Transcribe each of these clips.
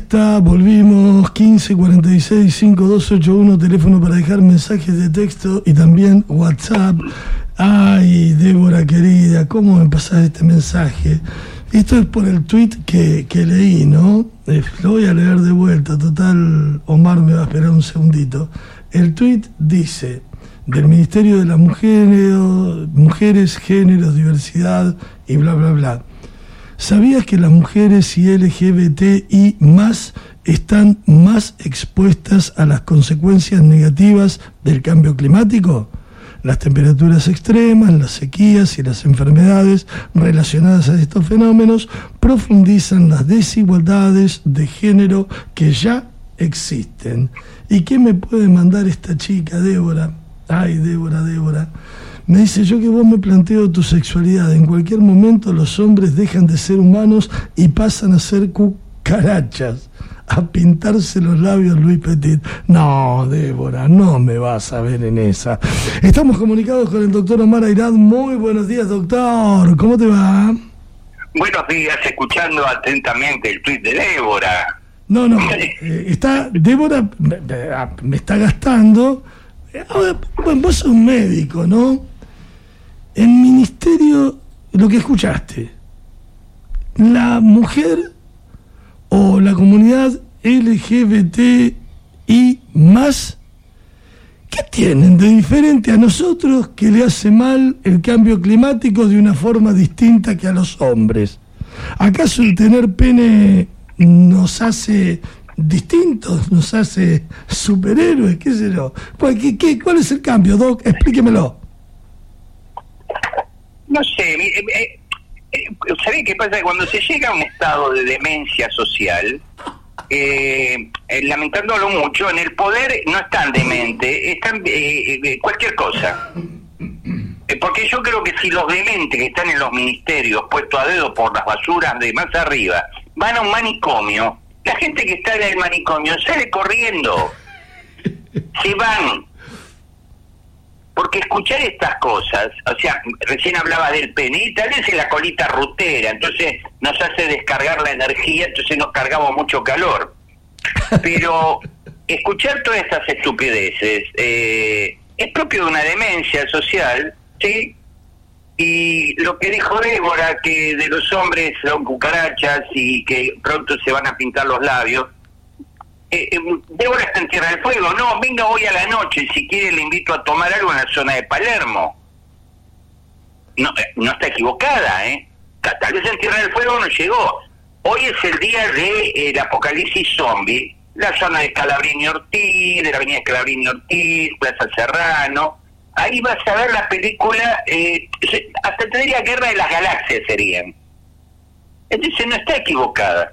está, volvimos, 1546-5281, teléfono para dejar mensajes de texto y también WhatsApp. Ay, Débora querida, ¿cómo me pasás este mensaje? Esto es por el tweet que leí, ¿no? Lo voy a leer de vuelta, total, Omar me va a esperar un segundito. El tweet dice, del Ministerio de las Mujeres, Géneros, Diversidad y bla, bla, bla. ¿Sabías que las mujeres y LGBTI más están más expuestas a las consecuencias negativas del cambio climático? Las temperaturas extremas, las sequías y las enfermedades relacionadas a estos fenómenos profundizan las desigualdades de género que ya existen. ¿Y qué me puede mandar esta chica, Débora? Ay, Débora. Me dice, yo que vos me planteo tu sexualidad. En cualquier momento los hombres dejan de ser humanos y pasan a ser cucarachas. A pintarse los labios, Luis Petit. No, Débora, no me vas a ver en esa. Estamos comunicados con el doctor Omar Airad. Muy buenos días, doctor. ¿Cómo te va? Buenos días, escuchando atentamente el tuit de Débora. No, está, Débora me está gastando. Bueno, vos sos un médico, ¿no? El ministerio, lo que escuchaste, la mujer o la comunidad LGBTI más, ¿qué tienen de diferente a nosotros que le hace mal el cambio climático de una forma distinta que a los hombres? ¿Acaso el tener pene nos hace distintos, nos hace superhéroes, qué sé yo? ¿Cuál es el cambio, Doc? Explíquemelo. No sé, ¿sabés qué pasa? Cuando se llega a un estado de demencia social, lamentándolo mucho, en el poder no están demente, están cualquier cosa. Porque yo creo que si los dementes que están en los ministerios, puestos a dedo por las basuras de más arriba, van a un manicomio, la gente que está en el manicomio sale corriendo, se van. Porque escuchar estas cosas, o sea, recién hablaba del pene, y tal vez es la colita rutera, entonces nos hace descargar la energía, entonces nos cargamos mucho calor. Pero escuchar todas estas estupideces es propio de una demencia social, ¿sí? Y lo que dijo Débora, que de los hombres son cucarachas y que pronto se van a pintar los labios, Débora está en Tierra del Fuego. No, venga hoy a la noche, si quiere le invito a tomar algo en la zona de Palermo. No está equivocada, tal vez en Tierra del Fuego no llegó. Hoy es el día del apocalipsis zombie, la zona de Scalabrini Ortiz, de la avenida Scalabrini Ortiz, Plaza Serrano. Ahí vas a ver la película, hasta te diría Guerra de las Galaxias serían. Entonces no está equivocada.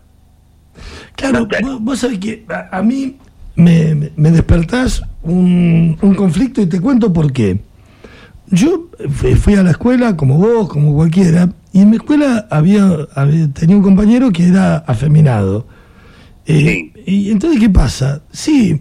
Claro, vos sabés que a mí me despertás un conflicto y te cuento por qué. Yo fui a la escuela como vos, como cualquiera, y en mi escuela tenía un compañero que era afeminado. Sí. Y entonces, ¿qué pasa? Sí,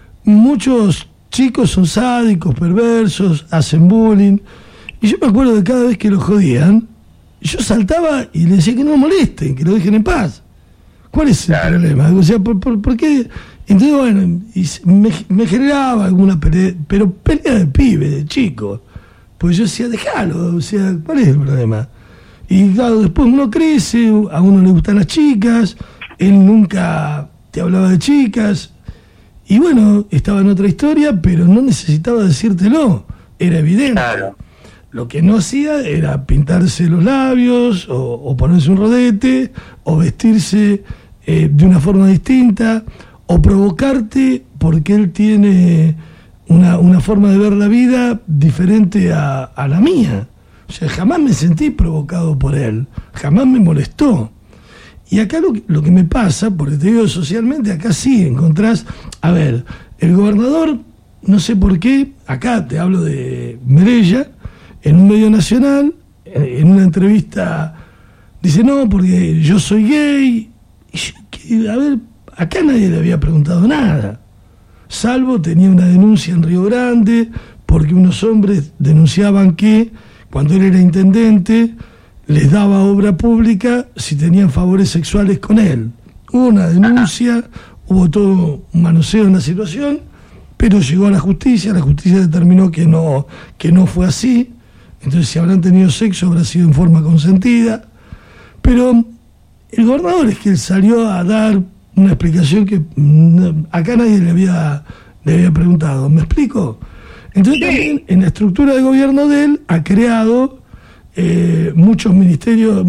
muchos chicos son sádicos, perversos, hacen bullying, y yo me acuerdo de cada vez que lo jodían, yo saltaba y le decía que no molesten, que lo dejen en paz. ¿Cuál es el problema? O sea, ¿por qué? Entonces, bueno, y me generaba alguna pelea, pero pelea de pibe, de chico. Pues yo decía, déjalo, o sea, ¿cuál es el problema? Y claro, después uno crece, a uno le gustan las chicas, él nunca te hablaba de chicas, y bueno, estaba en otra historia, pero no necesitaba decírtelo, era evidente. Claro. Lo que no hacía era pintarse los labios, o ponerse un rodete, o vestirse de una forma distinta, o provocarte porque él tiene una forma de ver la vida diferente a la mía. O sea, jamás me sentí provocado por él, jamás me molestó. Y acá lo que me pasa, porque te digo socialmente, acá sí encontrás, a ver, el gobernador, no sé por qué, acá te hablo de Merella, en un medio nacional, en una entrevista, dice, no, porque yo soy gay. Y yo, a ver, acá nadie le había preguntado nada, salvo tenía una denuncia en Río Grande, porque unos hombres denunciaban que, cuando él era intendente, les daba obra pública si tenían favores sexuales con él. Hubo una denuncia, hubo todo un manoseo en la situación, pero llegó a la justicia determinó que no fue así. Entonces, si habrán tenido sexo, habrá sido en forma consentida. Pero el gobernador es que él salió a dar una explicación que acá nadie le había preguntado. ¿Me explico? Entonces, también en la estructura de gobierno de él ha creado muchos ministerios,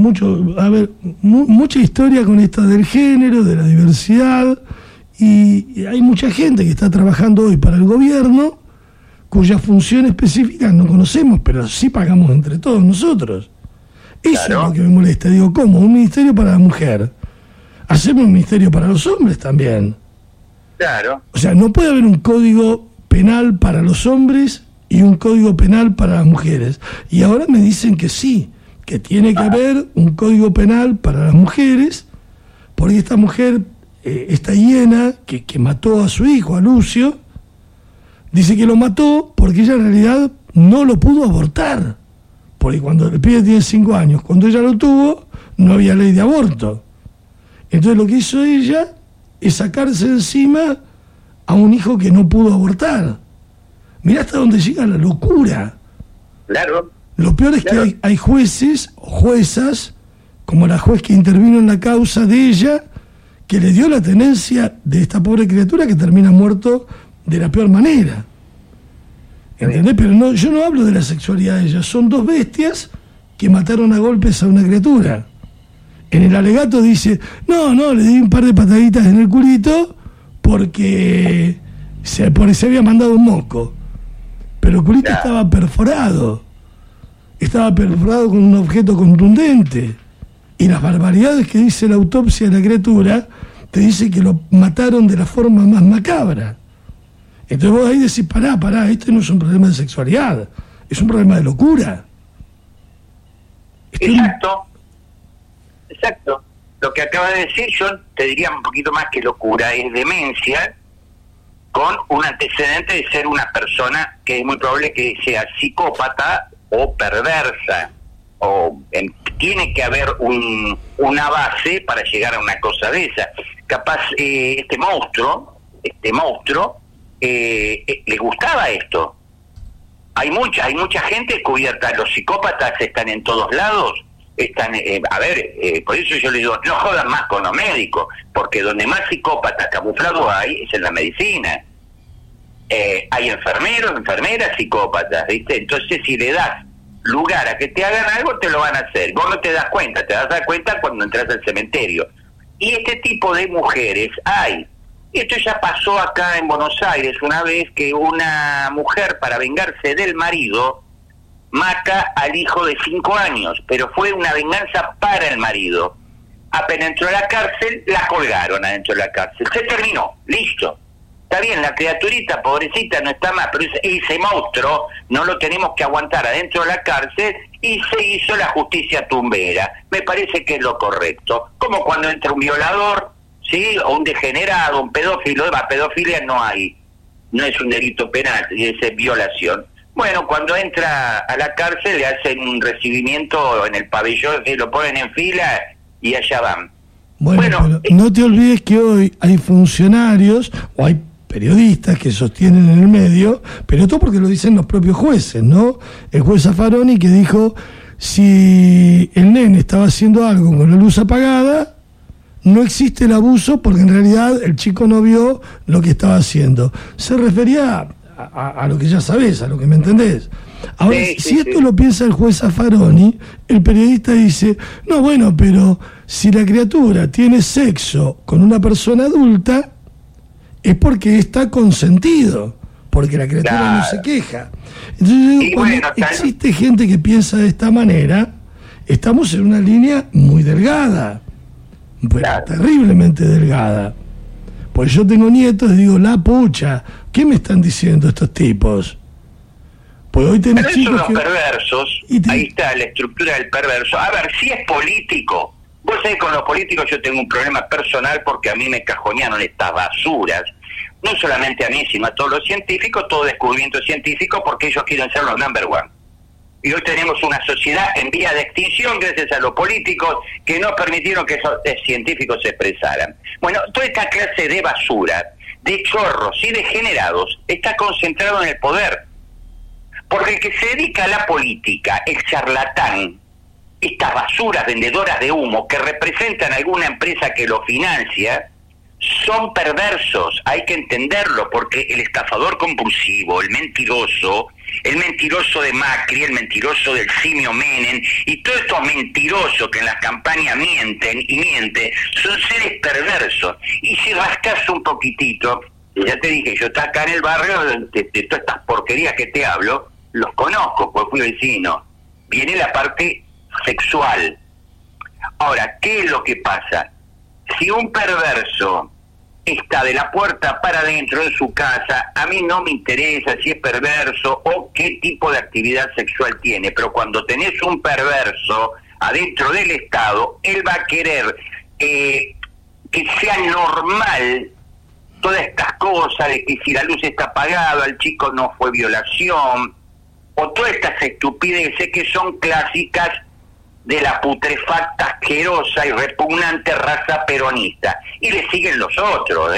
mucha historia con esta del género, de la diversidad, y hay mucha gente que está trabajando hoy para el gobierno cuya función específica no conocemos, pero sí pagamos entre todos nosotros. Eso es lo que me molesta. Digo, ¿cómo? Un ministerio para la mujer. Hacemos un ministerio para los hombres también. Claro. O sea, no puede haber un código penal para los hombres y un código penal para las mujeres. Y ahora me dicen que sí, que tiene que haber un código penal para las mujeres, porque esta mujer, esta hiena que mató a su hijo, a Lucio, dice que lo mató porque ella en realidad no lo pudo abortar. Porque cuando el pibe tiene 5 años, cuando ella lo tuvo, no había ley de aborto. Entonces lo que hizo ella es sacarse encima a un hijo que no pudo abortar. Mirá hasta dónde llega la locura. Claro. Lo peor es que hay jueces o juezas, como la juez que intervino en la causa de ella, que le dio la tenencia de esta pobre criatura que termina muerto de la peor manera. ¿Entendés? Pero no, yo no hablo de la sexualidad de ella. Son 2 bestias que mataron a golpes a una criatura. En el alegato dice, no, le di un par de pataditas en el culito porque se había mandado un moco. Pero el culito estaba perforado con un objeto contundente. Y las barbaridades que dice la autopsia de la criatura te dice que lo mataron de la forma más macabra. Entonces vos ahí decís, pará, este no es un problema de sexualidad, es un problema de locura. Exacto. Lo que acaba de decir, yo te diría un poquito más que locura, es demencia con un antecedente de ser una persona que es muy probable que sea psicópata o perversa, tiene que haber una base para llegar a una cosa de esa. Capaz este monstruo le gustaba esto. Hay mucha gente cubierta. Los psicópatas están en todos lados. Por eso yo les digo, no jodan más con los médicos, porque donde más psicópatas camuflados hay es en la medicina. Hay enfermeros, enfermeras, psicópatas, ¿viste? Entonces, si le das lugar a que te hagan algo, te lo van a hacer. Vos no te das cuenta, te vas a dar cuenta cuando entras al cementerio. Y este tipo de mujeres hay. Esto ya pasó acá en Buenos Aires una vez que una mujer, para vengarse del marido, mata al hijo de 5 años, pero fue una venganza para el marido. Apenas entró a la cárcel, la colgaron adentro de la cárcel. Se terminó, listo. Está bien, la criaturita, pobrecita, no está más, pero ese monstruo no lo tenemos que aguantar adentro de la cárcel y se hizo la justicia tumbera. Me parece que es lo correcto. Como cuando entra un violador, ¿sí? O un degenerado, un pedófilo. Pedofilia no hay, no es un delito penal, es violación. Bueno, cuando entra a la cárcel le hacen un recibimiento en el pabellón, se lo ponen en fila y allá van. Bueno, pero no te olvides que hoy hay funcionarios o hay periodistas que sostienen en el medio, pero todo porque lo dicen los propios jueces, ¿no? El juez Zaffaroni que dijo, si el nene estaba haciendo algo con la luz apagada, no existe el abuso porque en realidad el chico no vio lo que estaba haciendo. Se refería a lo que ya sabés, a lo que me entendés. Ahora, si esto lo piensa el juez Zaffaroni, el periodista dice, no, bueno, pero si la criatura tiene sexo con una persona adulta, es porque está consentido, porque la criatura no se queja. Entonces, cuando existe gente que piensa de esta manera, estamos en una línea muy delgada, terriblemente delgada. Pues yo tengo nietos y digo, la pucha, ¿qué me están diciendo estos tipos? Pues hoy tenés pero chicos son los perversos, ahí está la estructura del perverso. A ver, si es político, vos sabés, con los políticos yo tengo un problema personal porque a mí me cajonearon estas basuras, no solamente a mí, sino a todos los científicos, todo descubrimiento científico, porque ellos quieren ser los number one. Y hoy tenemos una sociedad en vía de extinción gracias a los políticos que no permitieron que esos científicos se expresaran. Bueno, toda esta clase de basura, de chorros y degenerados está concentrado en el poder. Porque el que se dedica a la política, el charlatán, estas basuras vendedoras de humo que representan alguna empresa que lo financia, son perversos, hay que entenderlo, porque el estafador compulsivo, el mentiroso de Macri, el mentiroso del simio Menem, y todos estos mentirosos que en las campañas mienten, son seres perversos. Y si rascas un poquitito, ya te dije, yo estoy acá en el barrio, de todas estas porquerías que te hablo, los conozco, porque fui vecino. Viene la parte sexual. Ahora, ¿qué es lo que pasa? Si un perverso está de la puerta para adentro en su casa, a mí no me interesa si es perverso o qué tipo de actividad sexual tiene, pero cuando tenés un perverso adentro del Estado, él va a querer que sea normal todas estas cosas, de que si la luz está apagada, al chico no fue violación, o todas estas estupideces que son clásicas de la putrefacta, asquerosa y repugnante raza peronista. Y le siguen los otros,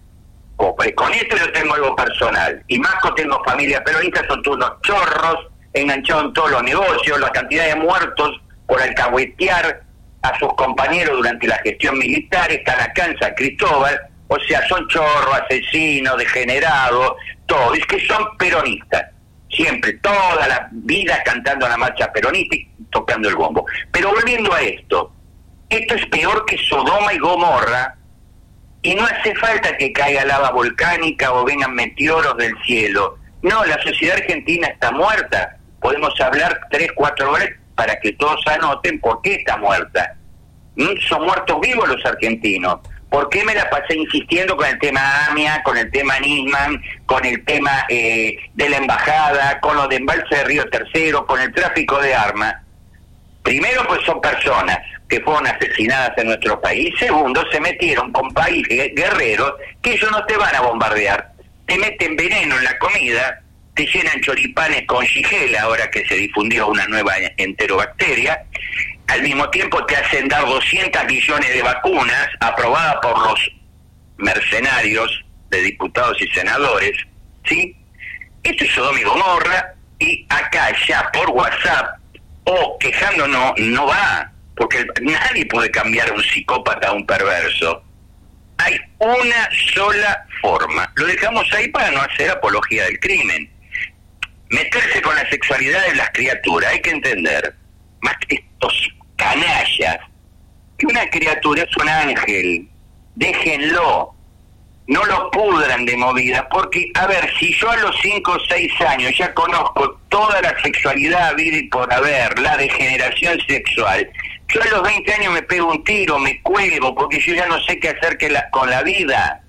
con esto yo tengo algo personal. Y más que tengo familia peronista, son todos unos chorros, enganchados en todos los negocios, la cantidad de muertos por alcahuetear a sus compañeros durante la gestión militar, están acá en San Cristóbal, o sea, son chorros, asesinos, degenerados, todo, es que son peronistas. Siempre, toda la vida cantando la marcha peronista y tocando el bombo. Pero volviendo a esto es peor que Sodoma y Gomorra, y no hace falta que caiga lava volcánica o vengan meteoros del cielo. No, la sociedad argentina está muerta. Podemos hablar 3-4 horas para que todos anoten por qué está muerta. Son muertos vivos los argentinos. ¿Por qué me la pasé insistiendo con el tema AMIA, con el tema Nisman, con el tema de la embajada, con lo de embalse de Río Tercero, con el tráfico de armas? Primero, pues son personas que fueron asesinadas en nuestro país. Segundo, se metieron con países guerreros que ellos no te van a bombardear. Te meten veneno en la comida, te llenan choripanes con Shigella, ahora que se difundió una nueva enterobacteria. Al mismo tiempo te hacen dar 200 millones de vacunas aprobadas por los mercenarios de diputados y senadores, ¿sí? Esto es Sodoma y Gomorra, y acá ya por WhatsApp o quejándonos no va, porque nadie puede cambiar a un psicópata a un perverso. Hay una sola forma. Lo dejamos ahí para no hacer apología del crimen. Meterse con la sexualidad de las criaturas, hay que entender, más que estos canallas, que una criatura es un ángel, déjenlo, no lo pudran de movida, porque, a ver, si yo a los 5 o 6 años ya conozco toda la sexualidad habida y por haber, la degeneración sexual, yo a los 20 años me pego un tiro, me cuelgo, porque yo ya no sé qué hacer con la vida.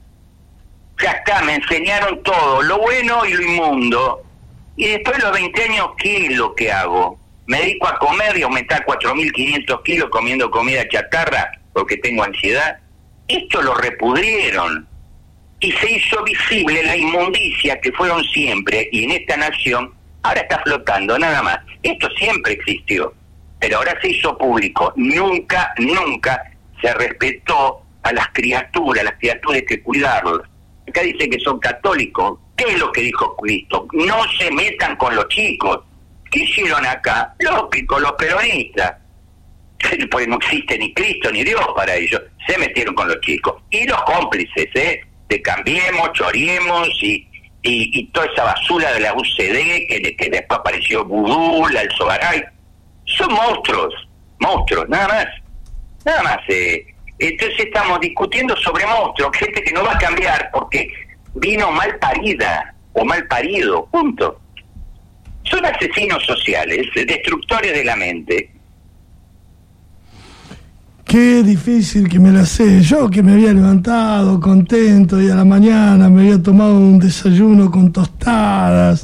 Ya está, me enseñaron todo, lo bueno y lo inmundo, y después de los 20 años, ¿qué es lo que hago? ¿Me dedico a comer y aumentar 4.500 kilos comiendo comida chatarra porque tengo ansiedad? Esto lo repudrieron y se hizo visible la inmundicia que fueron siempre, y en esta nación ahora está flotando, nada más. Esto siempre existió, pero ahora se hizo público. Nunca se respetó a las criaturas hay que cuidarlas. Acá dice que son católicos. ¿Qué es lo que dijo Cristo? No se metan con los chicos. ¿Qué hicieron acá? Lógico, los peronistas. Pues no existe ni Cristo ni Dios para ellos. Se metieron con los chicos. Y los cómplices, de Cambiemos, Choriemos y toda esa basura de la UCD que después apareció Vudú, la Alzogaray. Son monstruos, nada más. Entonces estamos discutiendo sobre monstruos, gente que no va a cambiar porque vino mal parida o mal parido, punto. Son asesinos sociales, destructores de la mente. Qué difícil que me la sé. Yo que me había levantado contento y a la mañana me había tomado un desayuno con tostadas,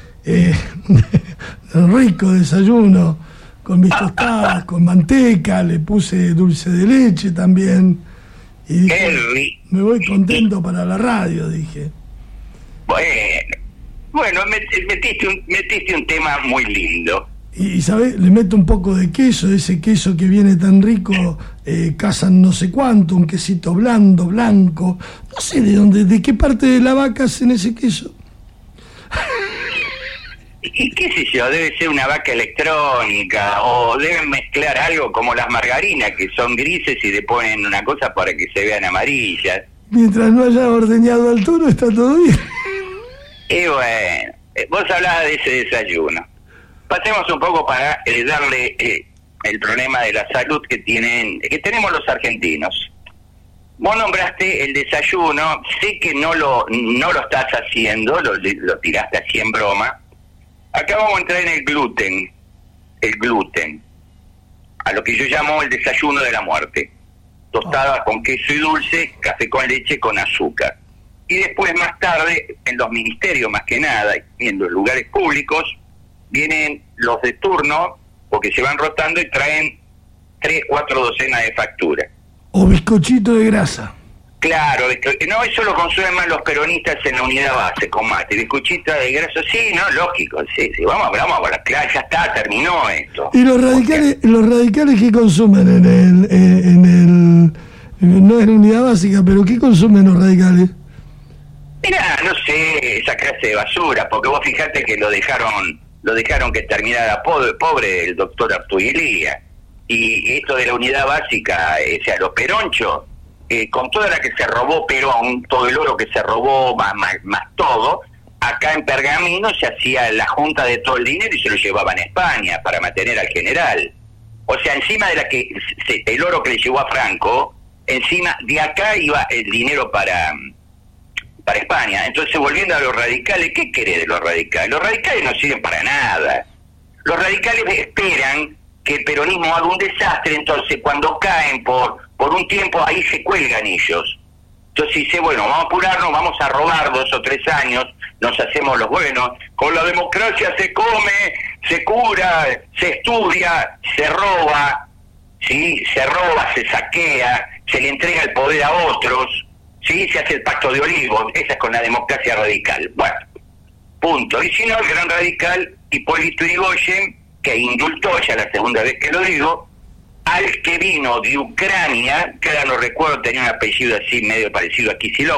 rico desayuno, con mis tostadas, con manteca, le puse dulce de leche también. Y dije, me voy contento para la radio, dije. Bueno, metiste un tema muy lindo. y ¿sabes? Le meto un poco de queso, ese queso que viene tan rico, cazan no sé cuánto, un quesito blando, blanco, no sé de dónde, de qué parte de la vaca hacen ese queso. Y qué sé yo, debe ser una vaca electrónica, o deben mezclar algo como las margarinas, que son grises y le ponen una cosa para que se vean amarillas. Mientras no haya ordeñado al toro, está todo bien. Y bueno, vos hablabas de ese desayuno. Pasemos un poco para darle el problema de la salud que tenemos los argentinos. Vos nombraste el desayuno, sé que no lo estás haciendo, lo tiraste así en broma. Acá vamos a entrar en el gluten, a lo que yo llamo el desayuno de la muerte. Tostada con queso y dulce, café con leche con azúcar. Y después, más tarde, en los ministerios más que nada, y en los lugares públicos, vienen los de turno, porque se van rotando y traen 3, 4 docenas de facturas. O bizcochito de grasa. Claro, no, eso lo consumen más los peronistas en la unidad base, con mate, bizcochita de grasa, sí, no, lógico, sí, vamos a la clase, ya está, terminó esto. ¿Y los radicales qué consumen en el no es la unidad básica, pero qué consumen los radicales? Mirá, no sé, esa clase de basura, porque vos fijate que lo dejaron que terminara pobre el doctor Artuguilía, y esto de la unidad básica, o sea, los peronchos, con toda la que se robó Perón, todo el oro que se robó, más todo, acá en Pergamino se hacía la junta de todo el dinero y se lo llevaban a España para mantener al general. O sea, encima de el oro que le llevó a Franco, encima de acá iba el dinero para España. Entonces, volviendo a los radicales, ¿qué querés de los radicales? Los radicales no sirven para nada. Los radicales esperan que el peronismo haga un desastre, entonces cuando caen por un tiempo, ahí se cuelgan ellos. Entonces dice, bueno, vamos a apurarnos, vamos a robar 2 o 3 años, nos hacemos los buenos, con la democracia se come, se cura, se estudia, se roba, ¿sí? Se roba, se saquea, se le entrega el poder a otros, ¿sí? Se hace el pacto de Olivos, esa es con la democracia radical. Bueno, punto. Y si no, el gran radical Hipólito Yrigoyen, que indultó, ya la segunda vez que lo digo, al que vino de Ucrania, que ahora no recuerdo, tenía un apellido así medio parecido a Kicillof,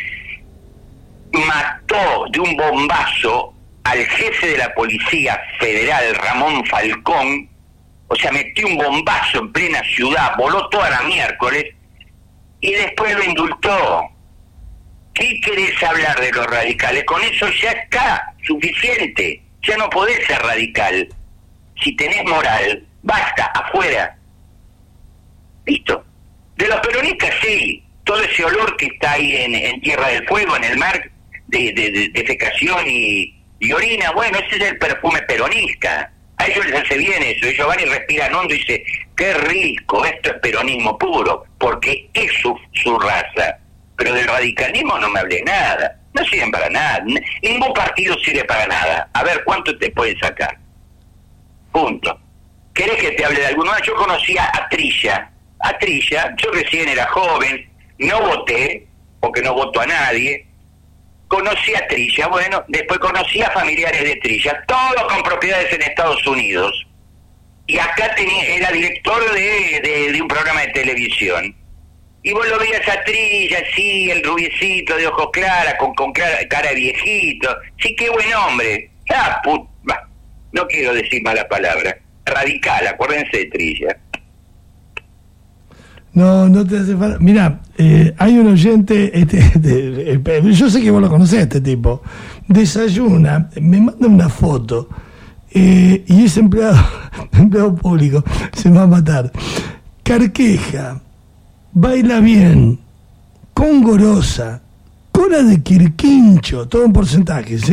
mató de un bombazo al jefe de la Policía Federal, Ramón Falcón, o sea, metió un bombazo en plena ciudad, voló toda la miércoles, y después lo indultó. ¿Qué querés hablar de los radicales? Con eso ya está, suficiente, ya no podés ser radical. Si tenés moral, basta, afuera. Listo. De los peronistas sí, todo ese olor que está ahí en Tierra del Fuego, en el mar, de defecación y orina, bueno, ese es el perfume peronista. A ellos les hace bien eso, ellos van y respiran hondo y dicen, qué rico, esto es peronismo puro, porque es su raza. Pero del radicalismo no me hablé nada, no sirven para nada, ningún partido sirve para nada. A ver, ¿cuánto te pueden sacar? Punto. ¿Querés que te hable de alguno? Yo conocía a Trilla, yo recién era joven, no voté, porque no voto a nadie, conocí a Trilla, bueno, después conocí a familiares de Trilla, todos con propiedades en Estados Unidos, y acá era director de un programa de televisión, y vos lo veías a Trilla, sí, el rubiecito de ojos claros, con cara de viejito, sí, qué buen hombre, no quiero decir mala palabra, radical, acuérdense de Trilla. No te hace falta. Mirá, hay un oyente, yo sé que vos lo conocés, este tipo. Desayuna, me manda una foto, y es empleado público, se va a matar. Carqueja, baila bien, congorosa, cola de quirquincho, todo en porcentajes,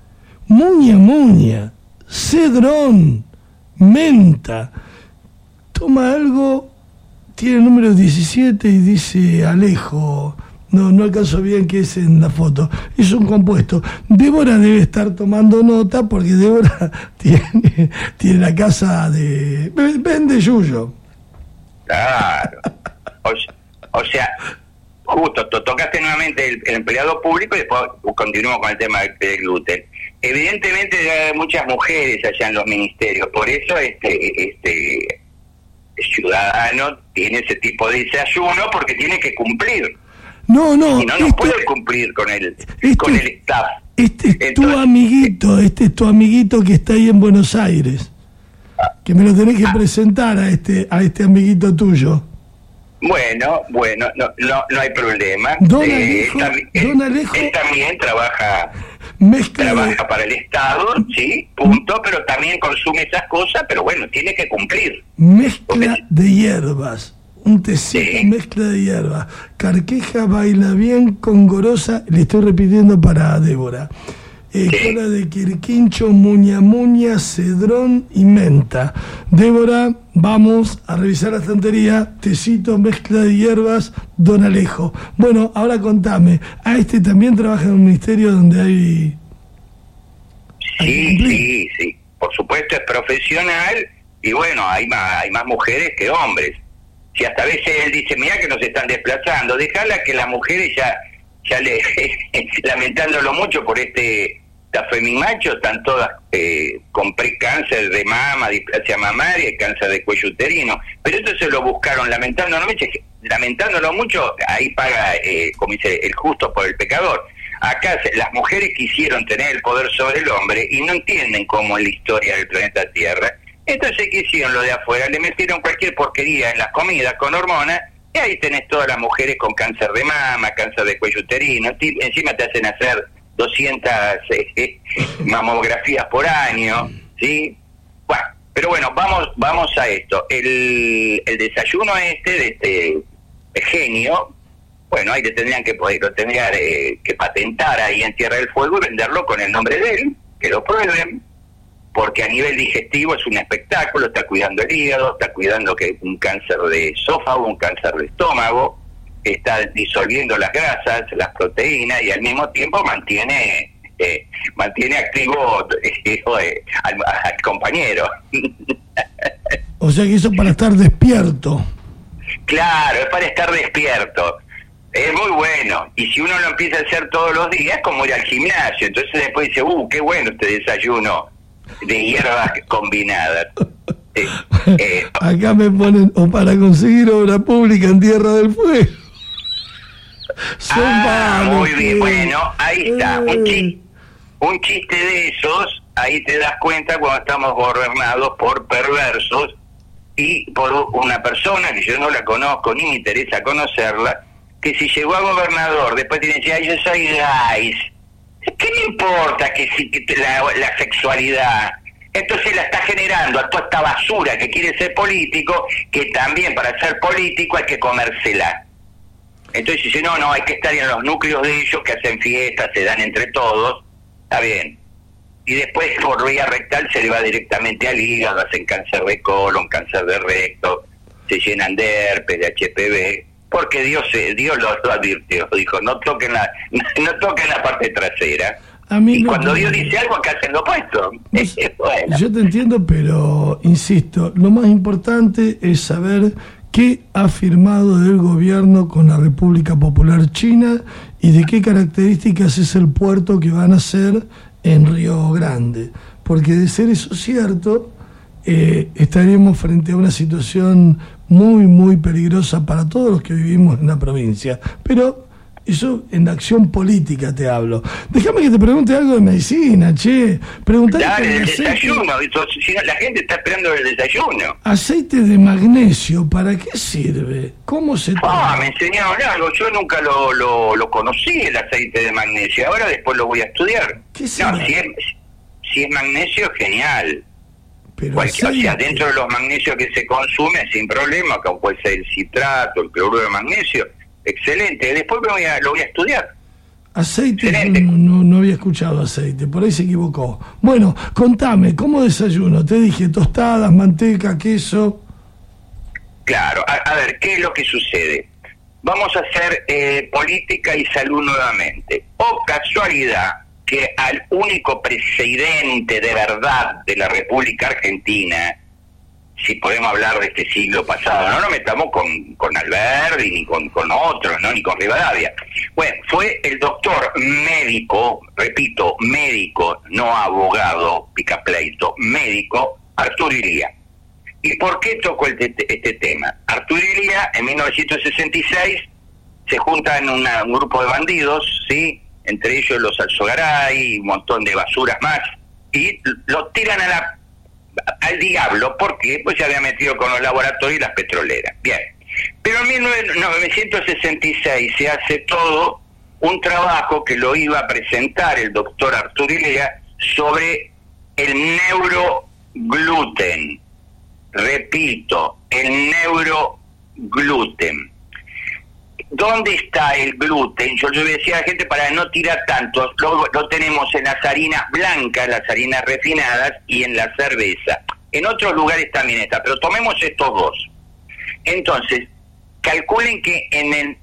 muña, cedrón, menta, toma algo. Tiene el número 17 y dice Alejo, no alcanzo bien qué es en la foto, es un compuesto. Débora debe estar tomando nota porque Débora tiene la casa de... vende yuyo. Claro. O sea, justo tocaste nuevamente el empleado público y después continuamos con el tema del gluten. evidentemente hay muchas mujeres allá en los ministerios, por eso este ciudadano tiene ese tipo de desayuno, porque tiene que cumplir. No, Y no puede cumplir con el staff. Este es tu amiguito que está ahí en Buenos Aires, que me lo tenés que presentar a este amiguito tuyo. Bueno, no hay problema. Don Alejo, él también trabaja para el Estado, sí, punto, pero también consume esas cosas, pero bueno, tiene que cumplir. Mezcla de hierbas, un tecito, sí. Mezcla de hierbas, carqueja, baila bien, congorosa, le estoy repitiendo para Débora, cola de quirquincho, muña, cedrón y menta. Débora, vamos a revisar la estantería, tecito, mezcla de hierbas, Don Alejo. Bueno, ahora contame, ¿a este también trabaja en un ministerio donde hay...? Sí, por supuesto es profesional, y bueno, hay más mujeres que hombres. Si hasta a veces él dice, mirá que nos están desplazando, dejala que las mujeres ya le lamentándolo mucho por femimachos, están todas con cáncer de mama, displasia mamaria y cáncer de cuello uterino, pero esto se lo buscaron lamentándolo mucho, ahí paga, como dice, el justo por el pecador. Acá las mujeres quisieron tener el poder sobre el hombre y no entienden cómo es la historia del planeta Tierra. Entonces, ¿qué hicieron lo de afuera? Le metieron cualquier porquería en las comidas con hormonas, y ahí tenés todas las mujeres con cáncer de mama, cáncer de cuello uterino, encima te hacen hacer 200 mamografías por año, ¿sí? Bueno, pero bueno, vamos a esto. El desayuno de este genio, bueno, ahí lo tendrían que patentar ahí en Tierra del Fuego y venderlo con el nombre de él, que lo prueben, porque a nivel digestivo es un espectáculo, está cuidando el hígado, está cuidando que un cáncer de esófago, un cáncer de estómago, está disolviendo las grasas, las proteínas, y al mismo tiempo mantiene activo al compañero. O sea que eso para estar despierto. Claro, es para estar despierto. Es muy bueno, y si uno lo empieza a hacer todos los días, como ir al gimnasio, entonces después dice, qué bueno este desayuno de hierbas combinadas. Acá me ponen, o para conseguir obra pública en Tierra del Fuego. Muy bien, bueno, ahí está, un chiste de esos, ahí te das cuenta cuando estamos gobernados por perversos y por una persona que yo no la conozco ni me interesa conocerla, que si llegó a gobernador, después te decía, yo soy gay. ¿Qué me importa que la sexualidad? Entonces la está generando a toda esta basura que quiere ser político, que también para ser político hay que comérsela. Entonces dice, no, hay que estar en los núcleos de ellos, que hacen fiestas, se dan entre todos, está bien. Y después por vía rectal se le va directamente al hígado, hacen cáncer de colon, cáncer de recto, se llenan de herpes, de HPV, porque Dios lo advirtió, dijo, no toquen la parte trasera. Y cuando Dios dice algo, acá hacen lo opuesto. Bueno. Yo te entiendo, pero insisto, lo más importante es saber qué ha firmado el gobierno con la República Popular China y de qué características es el puerto que van a hacer en Río Grande. Porque de ser eso cierto, estaríamos frente a una situación muy, muy peligrosa para todos los que vivimos en la provincia. Pero eso en la acción política te hablo. Déjame que te pregunte algo de medicina, che. Dale, el desayuno. La gente está esperando el desayuno. Aceite de magnesio, ¿para qué sirve? ¿Cómo se toma? Me enseñaron algo. Yo nunca lo conocí, el aceite de magnesio. Ahora después lo voy a estudiar. ¿Qué será? Si es magnesio, genial. O sea, dentro de los magnesios que se consumen sin problema, como puede ser el citrato, el cloruro de magnesio, excelente. Después lo voy a estudiar. Aceite, no había escuchado aceite, por ahí se equivocó. Bueno, contame, ¿cómo desayuno? Te dije tostadas, manteca, queso. Claro, a ver, ¿qué es lo que sucede? Vamos a hacer política y salud nuevamente. O casualidad que al único presidente de verdad de la República Argentina si podemos hablar de este siglo pasado, no nos metamos con Alberdi ni con otros, ¿no? Ni con Rivadavia. Bueno, fue el doctor médico, repito, médico, no abogado, picapleito, médico, Arturo Illia. ¿Y por qué tocó este tema? Arturo Illia, en 1966, se junta en un grupo de bandidos, ¿sí? Entre ellos los Alzogaray, un montón de basuras más, y lo tiran al diablo. ¿Por qué? Pues se había metido con los laboratorios y las petroleras. Bien. Pero en 1966 se hace todo un trabajo que lo iba a presentar el doctor Arturo Illia sobre el neurogluten. Repito, el neurogluten. ¿Dónde está el gluten? Yo le decía a la gente, para no tirar tanto, lo tenemos en las harinas blancas, las harinas refinadas y en la cerveza. En otros lugares también está, pero tomemos estos dos. Entonces, calculen que en el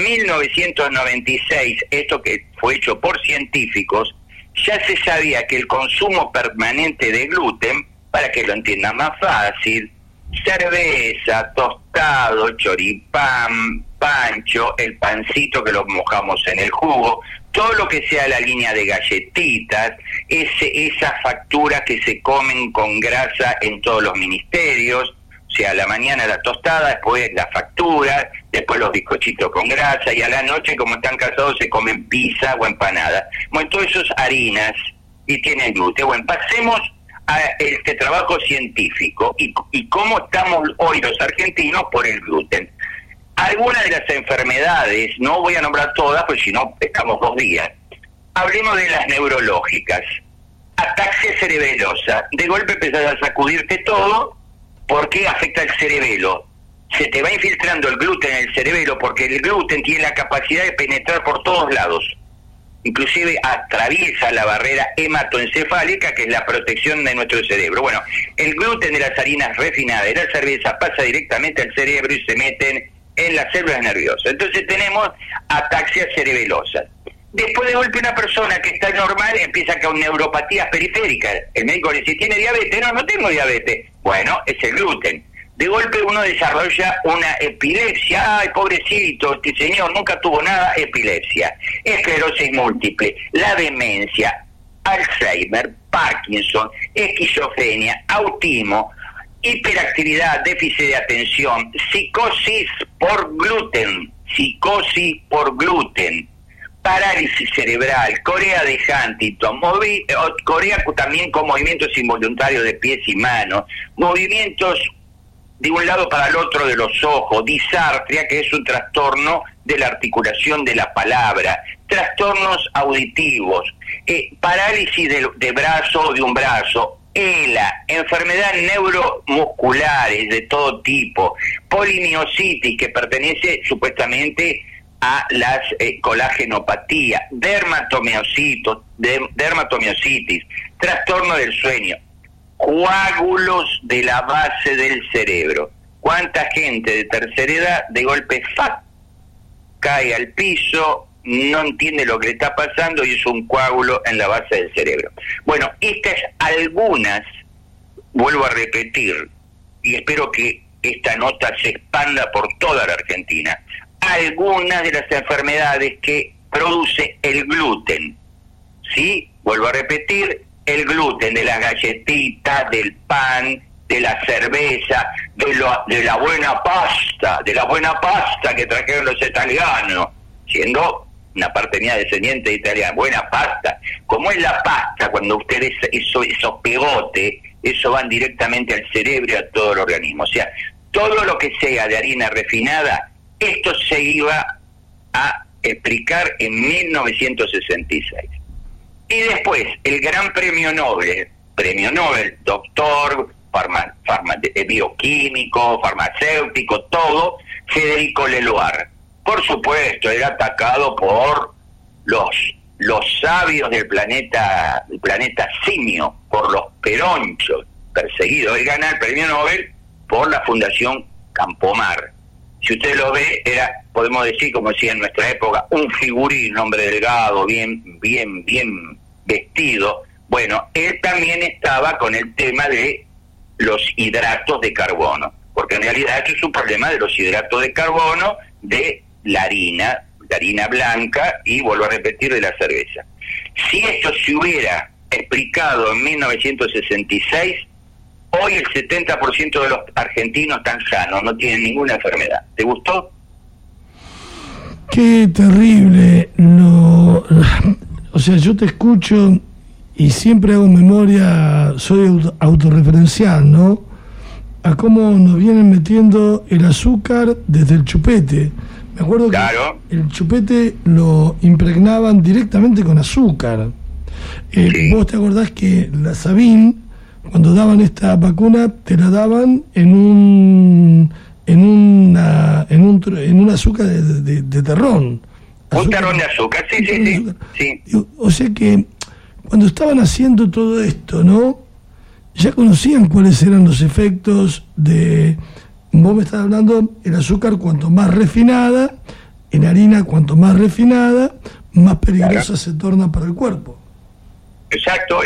1996, esto que fue hecho por científicos, ya se sabía que el consumo permanente de gluten, para que lo entiendan más fácil, cerveza, tostado, choripán, pancho, el pancito que lo mojamos en el jugo, todo lo que sea la línea de galletitas, esas facturas que se comen con grasa en todos los ministerios, o sea, a la mañana la tostada, después la factura, después los bizcochitos con grasa, y a la noche, como están casados, se comen pizza o empanada. Bueno, todo eso es harinas y tienen gluten. Bueno, pasemos a este trabajo científico y cómo estamos hoy los argentinos por el gluten. Algunas de las enfermedades, no voy a nombrar todas, pues si no estamos 2 días. Hablemos de las neurológicas. Ataxia cerebelosa. De golpe empezás a sacudirte todo porque afecta el cerebelo. Se te va infiltrando el gluten en el cerebelo porque el gluten tiene la capacidad de penetrar por todos lados. Inclusive atraviesa la barrera hematoencefálica, que es la protección de nuestro cerebro. Bueno, el gluten de las harinas refinadas de la cerveza pasa directamente al cerebro y se meten en las células nerviosas. Entonces tenemos ataxias cerebelosas. Después de golpe una persona que está normal empieza con neuropatías periféricas. El médico le dice, ¿tiene diabetes? No tengo diabetes. Bueno, es el gluten. De golpe uno desarrolla una epilepsia. Ay, pobrecito, este señor nunca tuvo nada, epilepsia. Esclerosis múltiple, la demencia, Alzheimer, Parkinson, esquizofrenia, autismo, hiperactividad, déficit de atención, psicosis por gluten, parálisis cerebral, corea de Huntington, corea también con movimientos involuntarios de pies y manos, movimientos de un lado para el otro de los ojos, disartria, que es un trastorno de la articulación de la palabra, trastornos auditivos, parálisis de brazo o de un brazo, ELA, enfermedades neuromusculares de todo tipo, polimiositis, que pertenece supuestamente a las colágenopatía, dermatomiositis, trastorno del sueño, coágulos de la base del cerebro. ¿Cuánta gente de tercera edad de golpe cae al piso, no entiende lo que le está pasando y es un coágulo en la base del cerebro? Bueno, estas algunas, vuelvo a repetir, y espero que esta nota se expanda por toda la Argentina, algunas de las enfermedades que produce el gluten. ¿Sí? Vuelvo a repetir, el gluten de las galletitas, del pan, de la cerveza, de la buena pasta que trajeron los italianos, siendo una parte mía descendiente de italiana, buena pasta. ¿Cómo es la pasta? Cuando ustedes esos pegotes, eso van directamente al cerebro y a todo el organismo. O sea, todo lo que sea de harina refinada, esto se iba a explicar en 1966. Y después, el gran premio Nobel, doctor, bioquímico, farmacéutico, todo, Federico Leloir. Por supuesto, era atacado por los sabios del planeta simio, por los peronchos, perseguidos. Él gana el premio Nobel por la Fundación Campomar. Si usted lo ve, era, podemos decir, como decía en nuestra época, un figurín, un hombre delgado, bien vestido. Bueno, él también estaba con el tema de los hidratos de carbono, porque en realidad esto es un problema de los hidratos de carbono de la harina blanca y, vuelvo a repetir, de la cerveza. Si esto se hubiera explicado en 1966, hoy el 70% de los argentinos están sanos, no tienen ninguna enfermedad. ¿Te gustó? Qué terrible. O sea, yo te escucho y siempre hago memoria, soy autorreferencial, ¿no? A cómo nos vienen metiendo el azúcar desde el chupete. Me acuerdo que el chupete lo impregnaban directamente con azúcar. Sí. Vos te acordás que la Sabin, cuando daban esta vacuna, te la daban en un azúcar de terrón. Un terrón de azúcar, sí. O sea que cuando estaban haciendo todo esto, ¿no? Ya conocían cuáles eran los efectos de... Vos me estás hablando, el azúcar cuanto más refinada, en harina cuanto más refinada, más peligrosa se torna para el cuerpo. Exacto.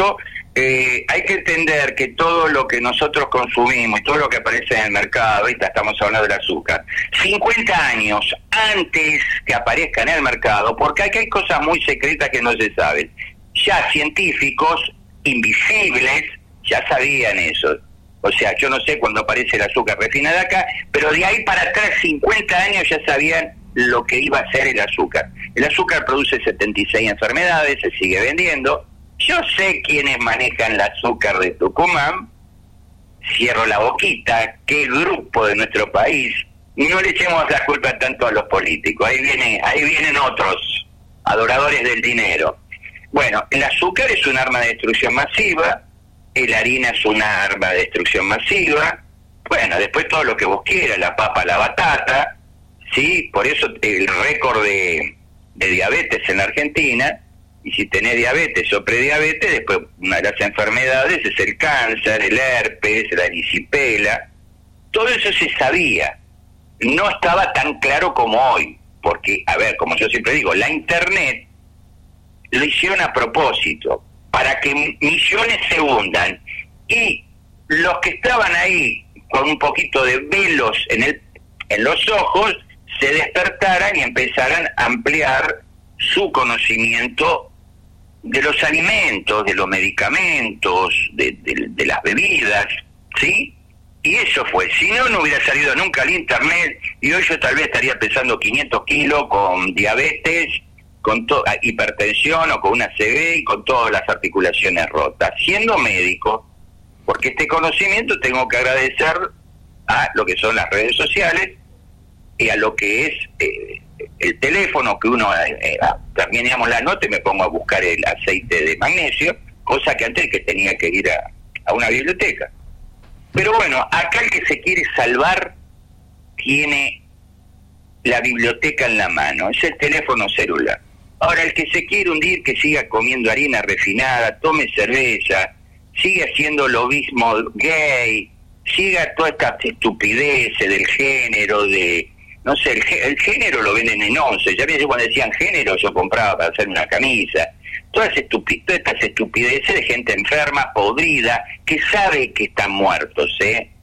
Hay que entender que todo lo que nosotros consumimos y todo lo que aparece en el mercado, ahorita estamos hablando del azúcar, 50 años antes que aparezca en el mercado, porque aquí hay cosas muy secretas que no se saben. Ya científicos invisibles ya sabían eso. O sea, yo no sé cuándo aparece el azúcar refinada acá, pero de ahí para atrás, 50 años ya sabían lo que iba a ser el azúcar. El azúcar produce 76 enfermedades, se sigue vendiendo. Yo sé quiénes manejan el azúcar de Tucumán, cierro la boquita, qué grupo de nuestro país. No le echemos la culpa tanto a los políticos, ahí vienen otros, adoradores del dinero. Bueno, el azúcar es un arma de destrucción masiva, la harina es una arma de destrucción masiva, bueno, después todo lo que vos quieras, la papa, la batata, ¿sí? Por eso el récord de diabetes en la Argentina, y si tenés diabetes o prediabetes, después una de las enfermedades es el cáncer, el herpes, la erisipela, todo eso se sabía, no estaba tan claro como hoy, porque, a ver, como yo siempre digo, la internet lo hicieron a propósito, para que millones se hundan, y los que estaban ahí con un poquito de velos en los ojos se despertaran y empezaran a ampliar su conocimiento de los alimentos, de los medicamentos, de las bebidas, ¿sí? Y eso fue, si no, no hubiera salido nunca al internet, y hoy yo tal vez estaría pesando 500 kilos con diabetes, con hipertensión o con una ACV y con todas las articulaciones rotas. Siendo médico, porque este conocimiento tengo que agradecer a lo que son las redes sociales y a lo que es el teléfono, que uno terminamos la nota y me pongo a buscar el aceite de magnesio, cosa que antes que tenía que ir a una biblioteca. Pero bueno, acá el que se quiere salvar tiene la biblioteca en la mano, es el teléfono celular. Ahora, el que se quiere hundir, que siga comiendo harina refinada, tome cerveza, siga haciendo lobismo gay, siga toda esta estupidez del género, no sé, el género lo venden en 11. Ya ves, cuando decían género, yo compraba para hacer una camisa. Todas estas estupideces de gente enferma, podrida, que sabe que están muertos,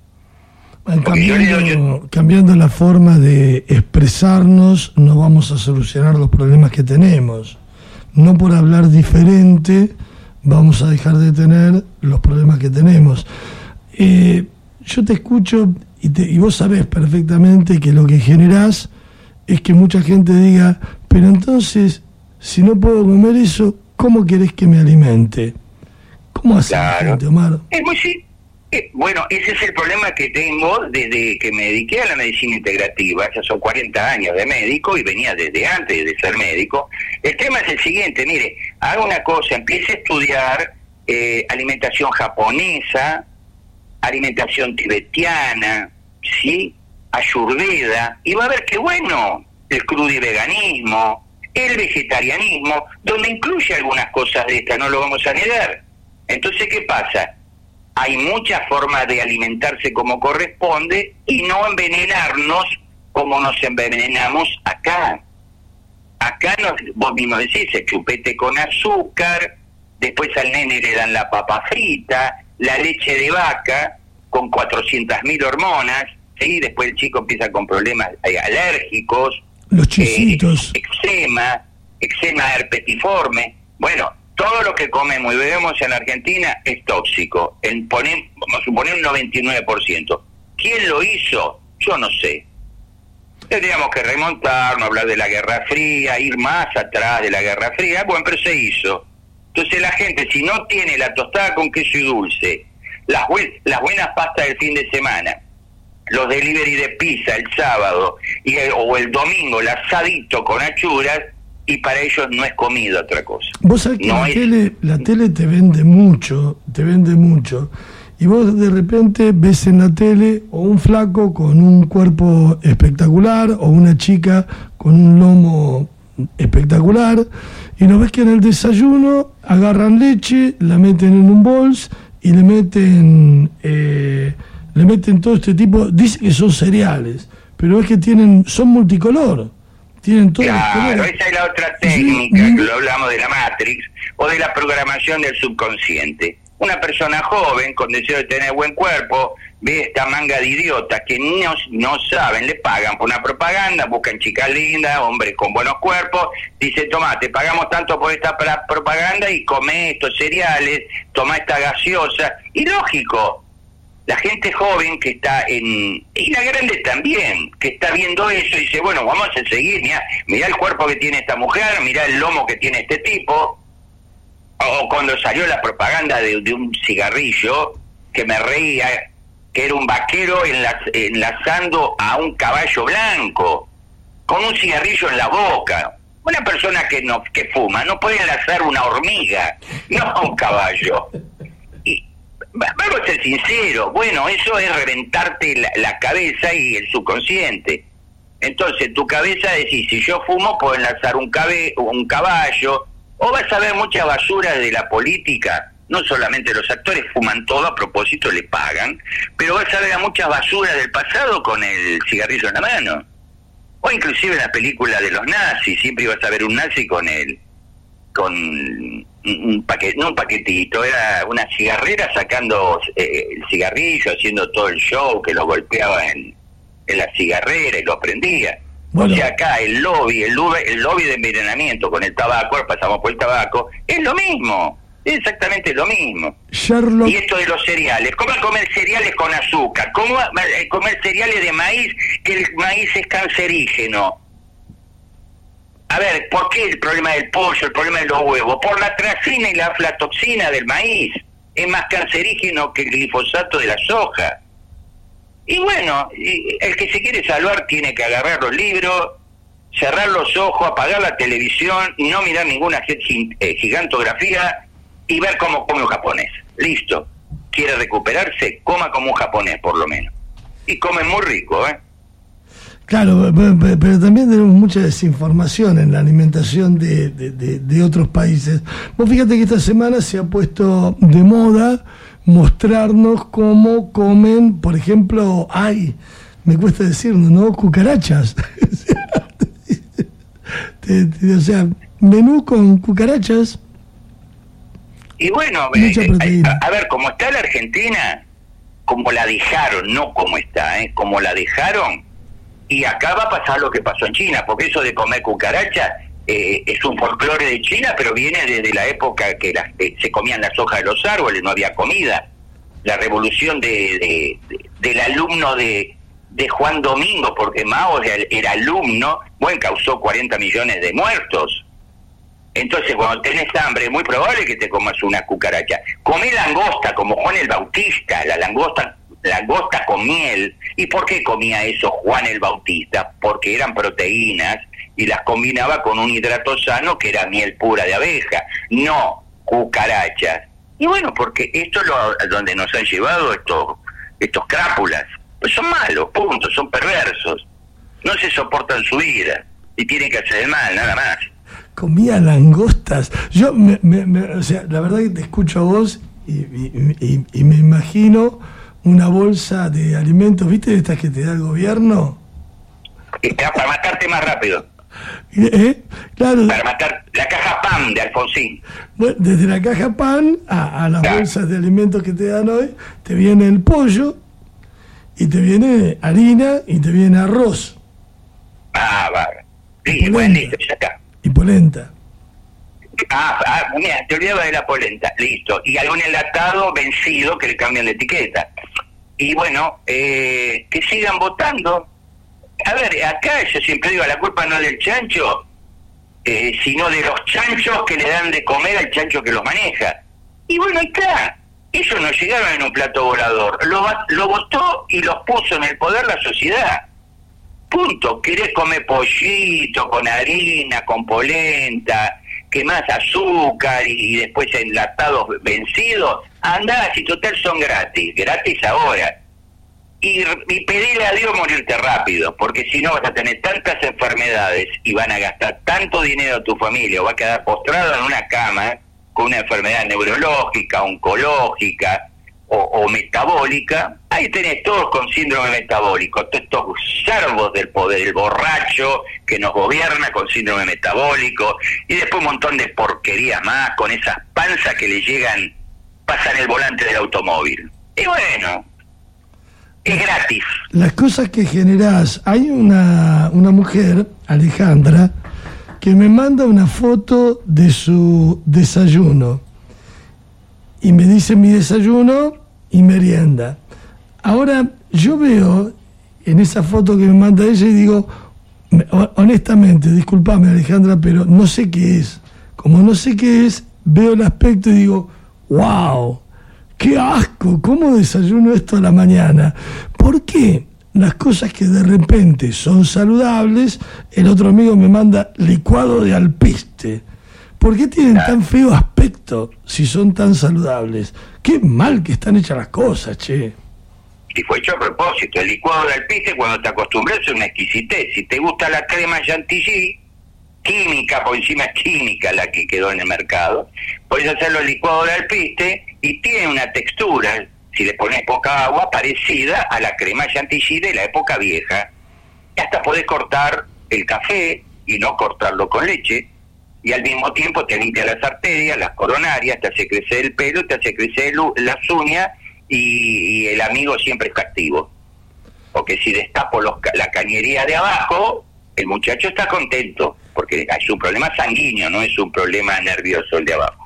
Cambiando la forma de expresarnos, no vamos a solucionar los problemas que tenemos. No por hablar diferente vamos a dejar de tener los problemas que tenemos. Yo te escucho y vos sabés perfectamente que lo que generás es que mucha gente diga, pero entonces, si no puedo comer eso, ¿cómo querés que me alimente? ¿Cómo hace la gente, Omar? Es muy simple. Bueno, ese es el problema que tengo desde que me dediqué a la medicina integrativa. Ya son 40 años de médico y venía desde antes de ser médico. El tema es el siguiente, mire, haga una cosa, empiece a estudiar alimentación japonesa, alimentación tibetiana, ¿sí? Ayurveda, y va a ver que bueno, el crudiveganismo, el vegetarianismo, donde incluye algunas cosas de estas, no lo vamos a negar. Entonces, ¿qué pasa? Hay muchas formas de alimentarse como corresponde y no envenenarnos como nos envenenamos acá. Acá vos mismo decís, el chupete con azúcar, después al nene le dan la papa frita, la leche de vaca, con 400.000 hormonas, ¿sí? Después el chico empieza con problemas alérgicos, los chisitos, eczema herpetiforme. Bueno, todo lo que comemos y bebemos en Argentina es tóxico, vamos a suponer un 99%. ¿Quién lo hizo? Yo no sé. Tendríamos que remontarnos, hablar de la Guerra Fría, ir más atrás de la Guerra Fría. Bueno, pero se hizo. Entonces la gente, si no tiene la tostada con queso y dulce, las buenas pastas del fin de semana, los delivery de pizza el sábado o el domingo, el asadito con achuras, y para ellos no es comida otra cosa. Vos sabés que no la tele te vende mucho, y vos de repente ves en la tele o un flaco con un cuerpo espectacular o una chica con un lomo espectacular, y no ves que en el desayuno agarran leche, la meten en un bols y le meten todo este tipo, dice que son cereales, pero es que son multicolor, tienen todo. Claro, esa es la otra técnica, que lo hablamos de la Matrix o de la programación del subconsciente. Una persona joven con deseo de tener buen cuerpo ve esta manga de idiotas que no saben, le pagan por una propaganda, buscan chicas lindas, hombres con buenos cuerpos, dice, toma, te pagamos tanto por esta propaganda y come estos cereales, toma esta gaseosa. Y lógico, la gente joven que está y la grande también, que está viendo eso y dice, bueno, vamos a seguir, mirá el cuerpo que tiene esta mujer, mirá el lomo que tiene este tipo. O cuando salió la propaganda de un cigarrillo, que me reía, que era un vaquero enlazando a un caballo blanco, con un cigarrillo en la boca. Una persona que fuma no puede enlazar una hormiga, no a un caballo. Y vamos a ser sinceros, bueno, eso es reventarte la cabeza y el subconsciente. Entonces tu cabeza decís, si yo fumo puedo enlazar un caballo. O vas a ver mucha basura de la política, no solamente los actores fuman todo, a propósito le pagan, pero vas a ver mucha basura del pasado con el cigarrillo en la mano. O inclusive en la película de los nazis, siempre ibas a ver un nazi con un paquetito, era una cigarrera sacando el cigarrillo, haciendo todo el show, que lo golpeaba en la cigarrera y lo prendía. Bueno. O sea, acá el lobby de envenenamiento con el tabaco, pasamos por el tabaco, es lo mismo, es exactamente lo mismo. Sherlock. Y esto de los cereales, ¿cómo comer cereales con azúcar? ¿Cómo comer cereales de maíz, que el maíz es cancerígeno? A ver, ¿por qué el problema del pollo, el problema de los huevos? Por la tracina y la aflatoxina del maíz, es más cancerígeno que el glifosato de la soja. Y bueno, el que se quiere salvar tiene que agarrar los libros, cerrar los ojos, apagar la televisión, no mirar ninguna gigantografía y ver cómo come un japonés. Listo. ¿Quiere recuperarse? Coma como un japonés, por lo menos. Y come muy rico, ¿eh? Claro, pero también tenemos mucha desinformación en la alimentación de otros países. Vos fíjate que esta semana se ha puesto de moda mostrarnos cómo comen, por ejemplo, me cuesta decirlo, ¿no? Cucarachas. O sea, menú con cucarachas. Y bueno, a ver, como está la Argentina, como la dejaron, no como está, como la dejaron, y acá va a pasar lo que pasó en China, porque eso de comer cucarachas es un folclore de China, pero viene desde la época que se comían las hojas de los árboles, no había comida. La revolución del alumno de Juan Domingo, porque Mao era alumno, bueno, causó 40 millones de muertos. Entonces, cuando tenés hambre, es muy probable que te comas una cucaracha. Comé langosta, como Juan el Bautista, la langosta con miel. ¿Y por qué comía eso Juan el Bautista? Porque eran proteínas y las combinaba con un hidrato sano que era miel pura de abeja, no cucarachas. Y bueno, porque esto es donde nos han llevado estos crápulas. Pues son malos, punto, son perversos. No se soportan su vida y tienen que hacer el mal, nada más. Comía langostas. Yo, o sea, la verdad que te escucho a vos y me imagino una bolsa de alimentos, ¿viste? De estas que te da el gobierno. Para matarte más rápido. Claro. Para matar la caja pan de Alfonsín. Bueno, desde la caja pan a las bolsas de alimentos que te dan hoy, te viene el pollo, y te viene harina, y te viene arroz. Vale. Sí, bueno, listo, ya está. Y polenta. Mira, te olvidaba de la polenta, listo. Y algún enlatado vencido que le cambian la etiqueta. Y bueno, que sigan votando. A ver, acá yo siempre digo, la culpa no es del chancho, sino de los chanchos que le dan de comer al chancho que los maneja. Y bueno, ahí está. Ellos no llegaron en un plato volador. Lo votó y los puso en el poder la sociedad. Punto. ¿Querés comer pollito con harina, con polenta, que más azúcar y después enlatados vencidos? Andá, si total son gratis ahora. Y pedirle a Dios morirte rápido, porque si no vas a tener tantas enfermedades y van a gastar tanto dinero a tu familia, o va a quedar postrado en una cama con una enfermedad neurológica, oncológica o metabólica. Ahí tenés todos con síndrome metabólico, todos estos servos del poder, el borracho que nos gobierna con síndrome metabólico, y después un montón de porquerías más con esas panzas que le llegan, pasan el volante del automóvil. Y bueno, es gratis. Las cosas que generás. Hay una mujer, Alejandra, que me manda una foto de su desayuno y me dice mi desayuno y merienda. Ahora yo veo en esa foto que me manda ella y digo, honestamente, discúlpame Alejandra, pero no sé qué es. Como no sé qué es, veo el aspecto y digo, wow, qué asco, ¿cómo desayuno esto a la mañana? ¿Por qué las cosas que de repente son saludables, el otro amigo me manda licuado de alpiste? ¿Por qué tienen tan feo aspecto si son tan saludables? Qué mal que están hechas las cosas, che. Y fue hecho a propósito. El licuado de alpiste, cuando te acostumbras, es una exquisitez. Si te gusta la crema chantilly, química, por encima es química la que quedó en el mercado, puedes hacerlo licuado de alpiste y tiene una textura, si le pones poca agua, parecida a la crema chantilly de la época vieja. Y hasta podés cortar el café y no cortarlo con leche, y al mismo tiempo te limpia las arterias, las coronarias, te hace crecer el pelo, te hace crecer las uñas, y el amigo siempre está activo. Porque si destapo la cañería de abajo, el muchacho está contento, porque es un problema sanguíneo, no es un problema nervioso el de abajo.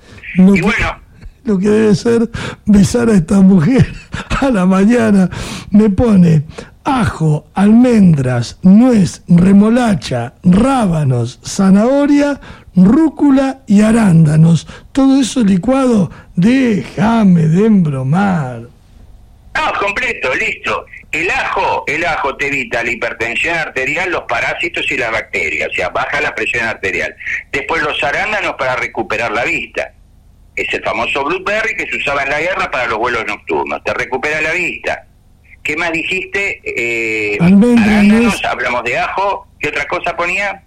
Lo que debe ser besar a esta mujer a la mañana. Me pone ajo, almendras, nuez, remolacha, rábanos, zanahoria, rúcula y arándanos. Todo eso licuado. Déjame de embromar. Completo, listo. El ajo te evita la hipertensión arterial, los parásitos y las bacterias, o sea, baja la presión arterial. Después los arándanos para recuperar la vista. Es el famoso blueberry que se usaba en la guerra para los vuelos nocturnos. Te recupera la vista. ¿Qué más dijiste? Arándanos, hablamos de ajo. ¿Qué otra cosa ponía?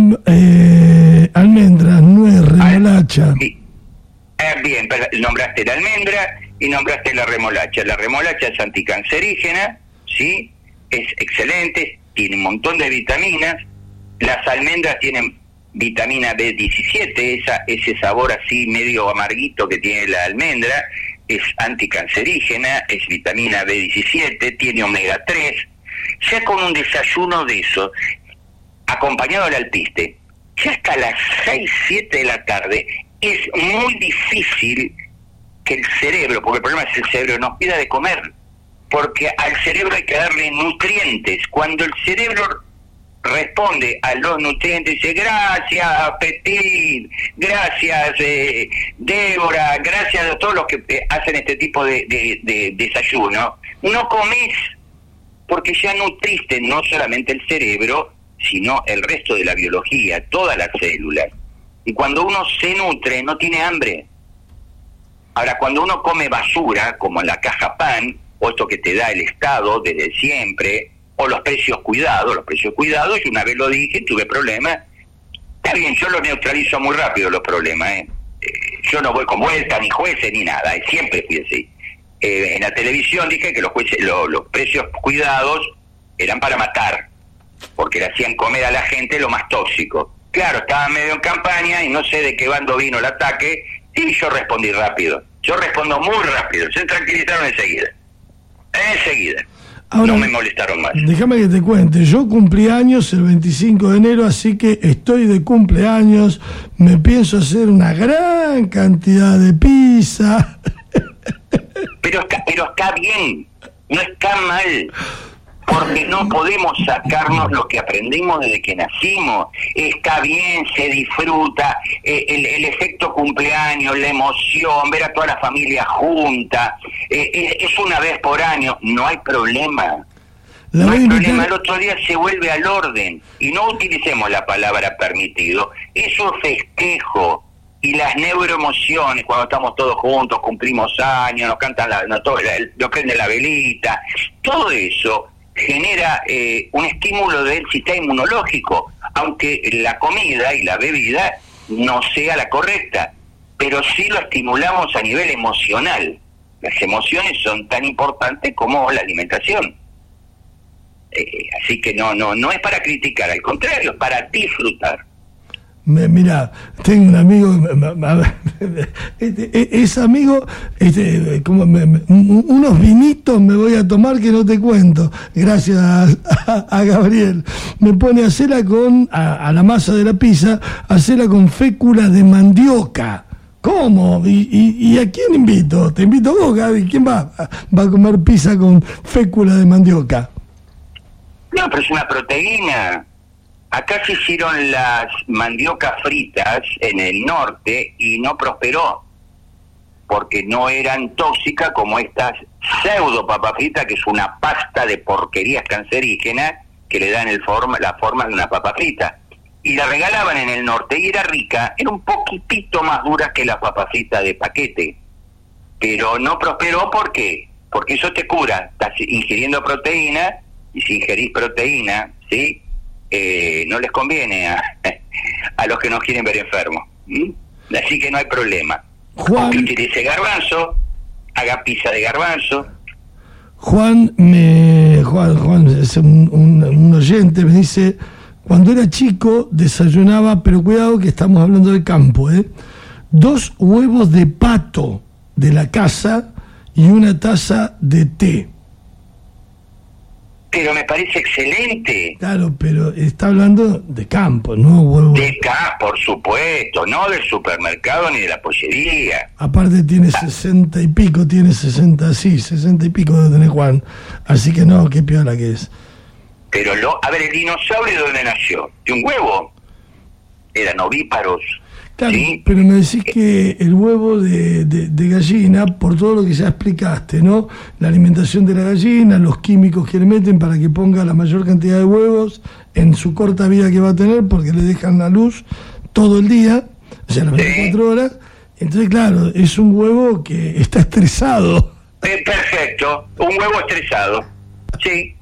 Almendras, nuez, remolacha. Sí. Bien, nombraste la almendra y nombraste la remolacha. La remolacha es anticancerígena, ¿sí? Es excelente, tiene un montón de vitaminas. Las almendras tienen vitamina B17, ese sabor así medio amarguito que tiene la almendra, es anticancerígena, es vitamina B17, tiene omega 3. Ya con un desayuno de eso, acompañado del alpiste, ya hasta las 6, 7 de la tarde, es muy difícil que el cerebro, porque el problema es el cerebro, nos pida de comer, porque al cerebro hay que darle nutrientes. Cuando el cerebro responde a los nutrientes, dice gracias Petit, gracias Débora, gracias a todos los que hacen este tipo de desayuno, no comes porque ya nutriste no solamente el cerebro, sino el resto de la biología, todas las células. Y cuando uno se nutre, no tiene hambre. Ahora, cuando uno come basura, como en la caja pan, o esto que te da el Estado desde siempre, o los precios cuidados, yo una vez lo dije, tuve problemas. Está bien, yo los neutralizo muy rápido los problemas, yo no voy con vuelta, ni jueces, ni nada, siempre fui así. En la televisión dije que los precios cuidados eran para matar, porque le hacían comer a la gente lo más tóxico. Claro, estaba medio en campaña y no sé de qué bando vino el ataque, y yo respondí rápido. Yo respondo muy rápido, se tranquilizaron enseguida. Ahora, no me molestaron más. Déjame que te cuente, yo cumplí años el 25 de enero, así que estoy de cumpleaños, me pienso hacer una gran cantidad de pizza. Pero está bien, no está mal, porque no podemos sacarnos lo que aprendimos desde que nacimos. Está bien, se disfruta, el efecto cumpleaños, la emoción, ver a toda la familia junta, es una vez por año, no hay problema. No hay problema, el otro día se vuelve al orden, y no utilicemos la palabra permitido, es un festejo. Y las neuroemociones, cuando estamos todos juntos, cumplimos años, nos cantan nos prenden la velita, todo eso genera un estímulo del sistema inmunológico, aunque la comida y la bebida no sea la correcta, pero sí lo estimulamos a nivel emocional. Las emociones son tan importantes como la alimentación. Así que no es para criticar, al contrario, es para disfrutar. Mira, tengo un amigo, es amigo, unos vinitos me voy a tomar que no te cuento, gracias a Gabriel. Me pone a hacerla a la masa de la pizza, hacerla con fécula de mandioca. ¿Cómo? ¿Y a quién invito? Te invito a vos, Gaby. ¿Quién va a comer pizza con fécula de mandioca? No, pero es una proteína. Acá se hicieron las mandiocas fritas en el norte y no prosperó, porque no eran tóxicas como estas pseudo papas fritas, que es una pasta de porquerías cancerígenas que le dan la forma de una papa frita. Y la regalaban en el norte y era rica, era un poquitito más dura que la papa frita de paquete, pero no prosperó. ¿Por qué? Porque eso te cura, estás ingiriendo proteína, y si ingerís proteína, ¿sí?, no les conviene a los que nos quieren ver enfermos. Así que no hay problema. Juan, que utilice garbanzo, haga pizza de garbanzo. Juan es un oyente, me dice, cuando era chico desayunaba, pero cuidado que estamos hablando del campo, 2 huevos de pato de la casa y una taza de té. Pero me parece excelente. Claro, pero está hablando de campo, ¿no? Huevo. De campo, por supuesto, no del supermercado ni de la pollería. Aparte tiene 60 y pico, 60 y pico debe tener Juan. Así que no, qué piola que es. Pero a ver, el dinosaurio, ¿de dónde nació? ¿De un huevo? Eran ovíparos. Claro, ¿sí? Pero me decís que el huevo de gallina, por todo lo que ya explicaste, ¿no? La alimentación de la gallina, los químicos que le meten para que ponga la mayor cantidad de huevos en su corta vida que va a tener, porque le dejan la luz todo el día, o sea, las 24 horas. Entonces, claro, es un huevo que está estresado. Perfecto, un huevo estresado. Sí.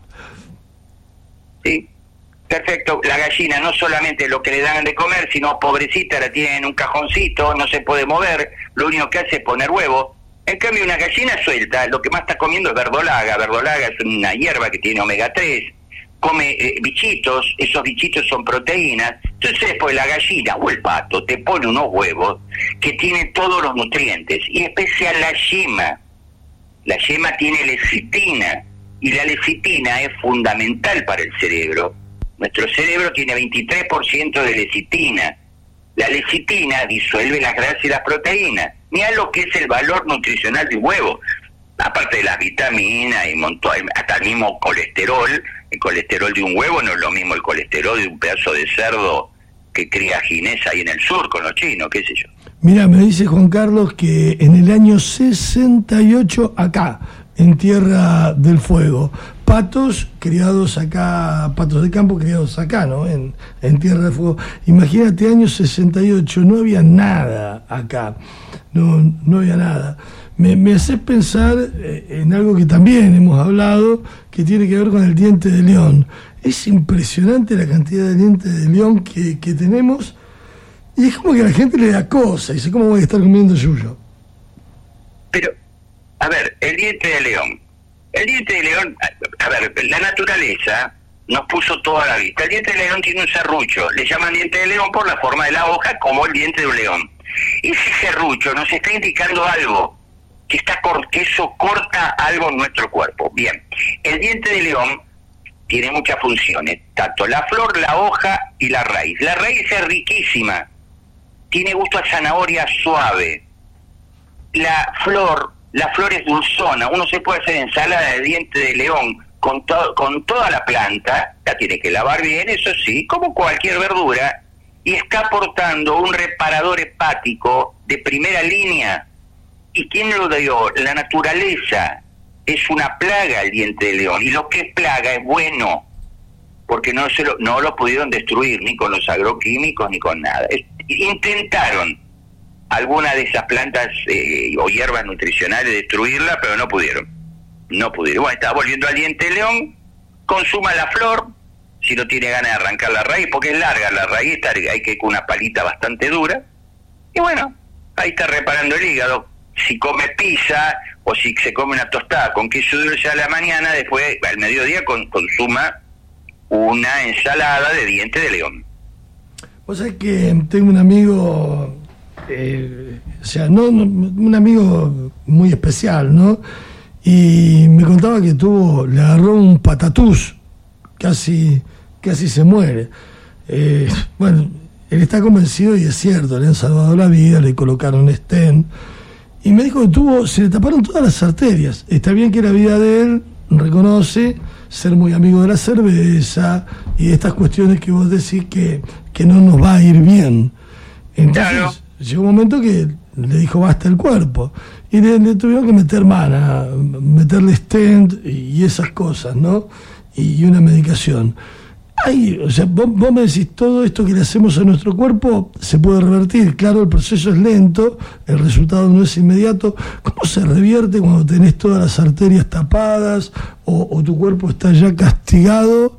Perfecto, la gallina no solamente lo que le dan de comer, sino pobrecita, la tienen en un cajoncito, no se puede mover, lo único que hace es poner huevo. En cambio, una gallina suelta, lo que más está comiendo es verdolaga. Verdolaga es una hierba que tiene omega 3, come bichitos, esos bichitos son proteínas. Entonces, pues la gallina o el pato te pone unos huevos que tienen todos los nutrientes, y en especial la yema. La yema tiene lecitina, y la lecitina es fundamental para el cerebro. Nuestro cerebro tiene 23% de lecitina. La lecitina disuelve las grasas y las proteínas. Mira lo que es el valor nutricional de un huevo. Aparte de las vitaminas y hasta el mismo colesterol. El colesterol de un huevo no es lo mismo el colesterol de un pedazo de cerdo que cría Ginés ahí en el sur con los chinos, qué sé yo. Mira, me dice Juan Carlos que en el año 68 acá, en Tierra del Fuego, patos criados acá, patos de campo criados acá, ¿no? En Tierra del Fuego. Imagínate, año 68, no había nada acá, no había nada. Me haces pensar en algo que también hemos hablado, que tiene que ver con el diente de león. Es impresionante la cantidad de dientes de león que tenemos, y es como que a la gente le da cosa, y dice, ¿cómo voy a estar comiendo yuyo? Pero, a ver, el diente de león, a ver, la naturaleza nos puso toda la vista. El diente de león tiene un serrucho, le llaman diente de león por la forma de la hoja, como el diente de un león. Ese serrucho nos está indicando algo, que eso corta algo en nuestro cuerpo. Bien, el diente de león tiene muchas funciones, tanto la flor, la hoja y la raíz. La raíz es riquísima, tiene gusto a zanahoria suave. La flor es dulzona, uno se puede hacer ensalada de diente de león con toda la planta, la tiene que lavar bien, eso sí, como cualquier verdura, y está aportando un reparador hepático de primera línea. ¿Y quién lo dio? La naturaleza. Es una plaga el diente de león, y lo que es plaga es bueno, porque no lo pudieron destruir ni con los agroquímicos ni con nada. Intentaron alguna de esas plantas o hierbas nutricionales destruirla, pero no pudieron. Bueno, está volviendo al diente de león, consuma la flor, si no tiene ganas de arrancar la raíz, porque es larga la raíz, hay que ir con una palita bastante dura, y bueno, ahí está reparando el hígado. Si come pizza o si se come una tostada con queso dulce a la mañana, después al mediodía consuma una ensalada de diente de león. Vos sabés que tengo un amigo, un amigo muy especial, ¿no? Y me contaba que le agarró un patatús, casi se muere. Bueno, él está convencido, y es cierto, le han salvado la vida, le colocaron stent, y me dijo que se le taparon todas las arterias. Está bien que la vida de él reconoce ser muy amigo de la cerveza y de estas cuestiones que vos decís que no nos va a ir bien. Entonces, claro, llegó un momento que le dijo basta el cuerpo, y le tuvieron que meterle stent y esas cosas, ¿no? Y una medicación. Vos me decís, todo esto que le hacemos a nuestro cuerpo se puede revertir. Claro, el proceso es lento, el resultado no es inmediato. ¿Cómo se revierte cuando tenés todas las arterias tapadas o tu cuerpo está ya castigado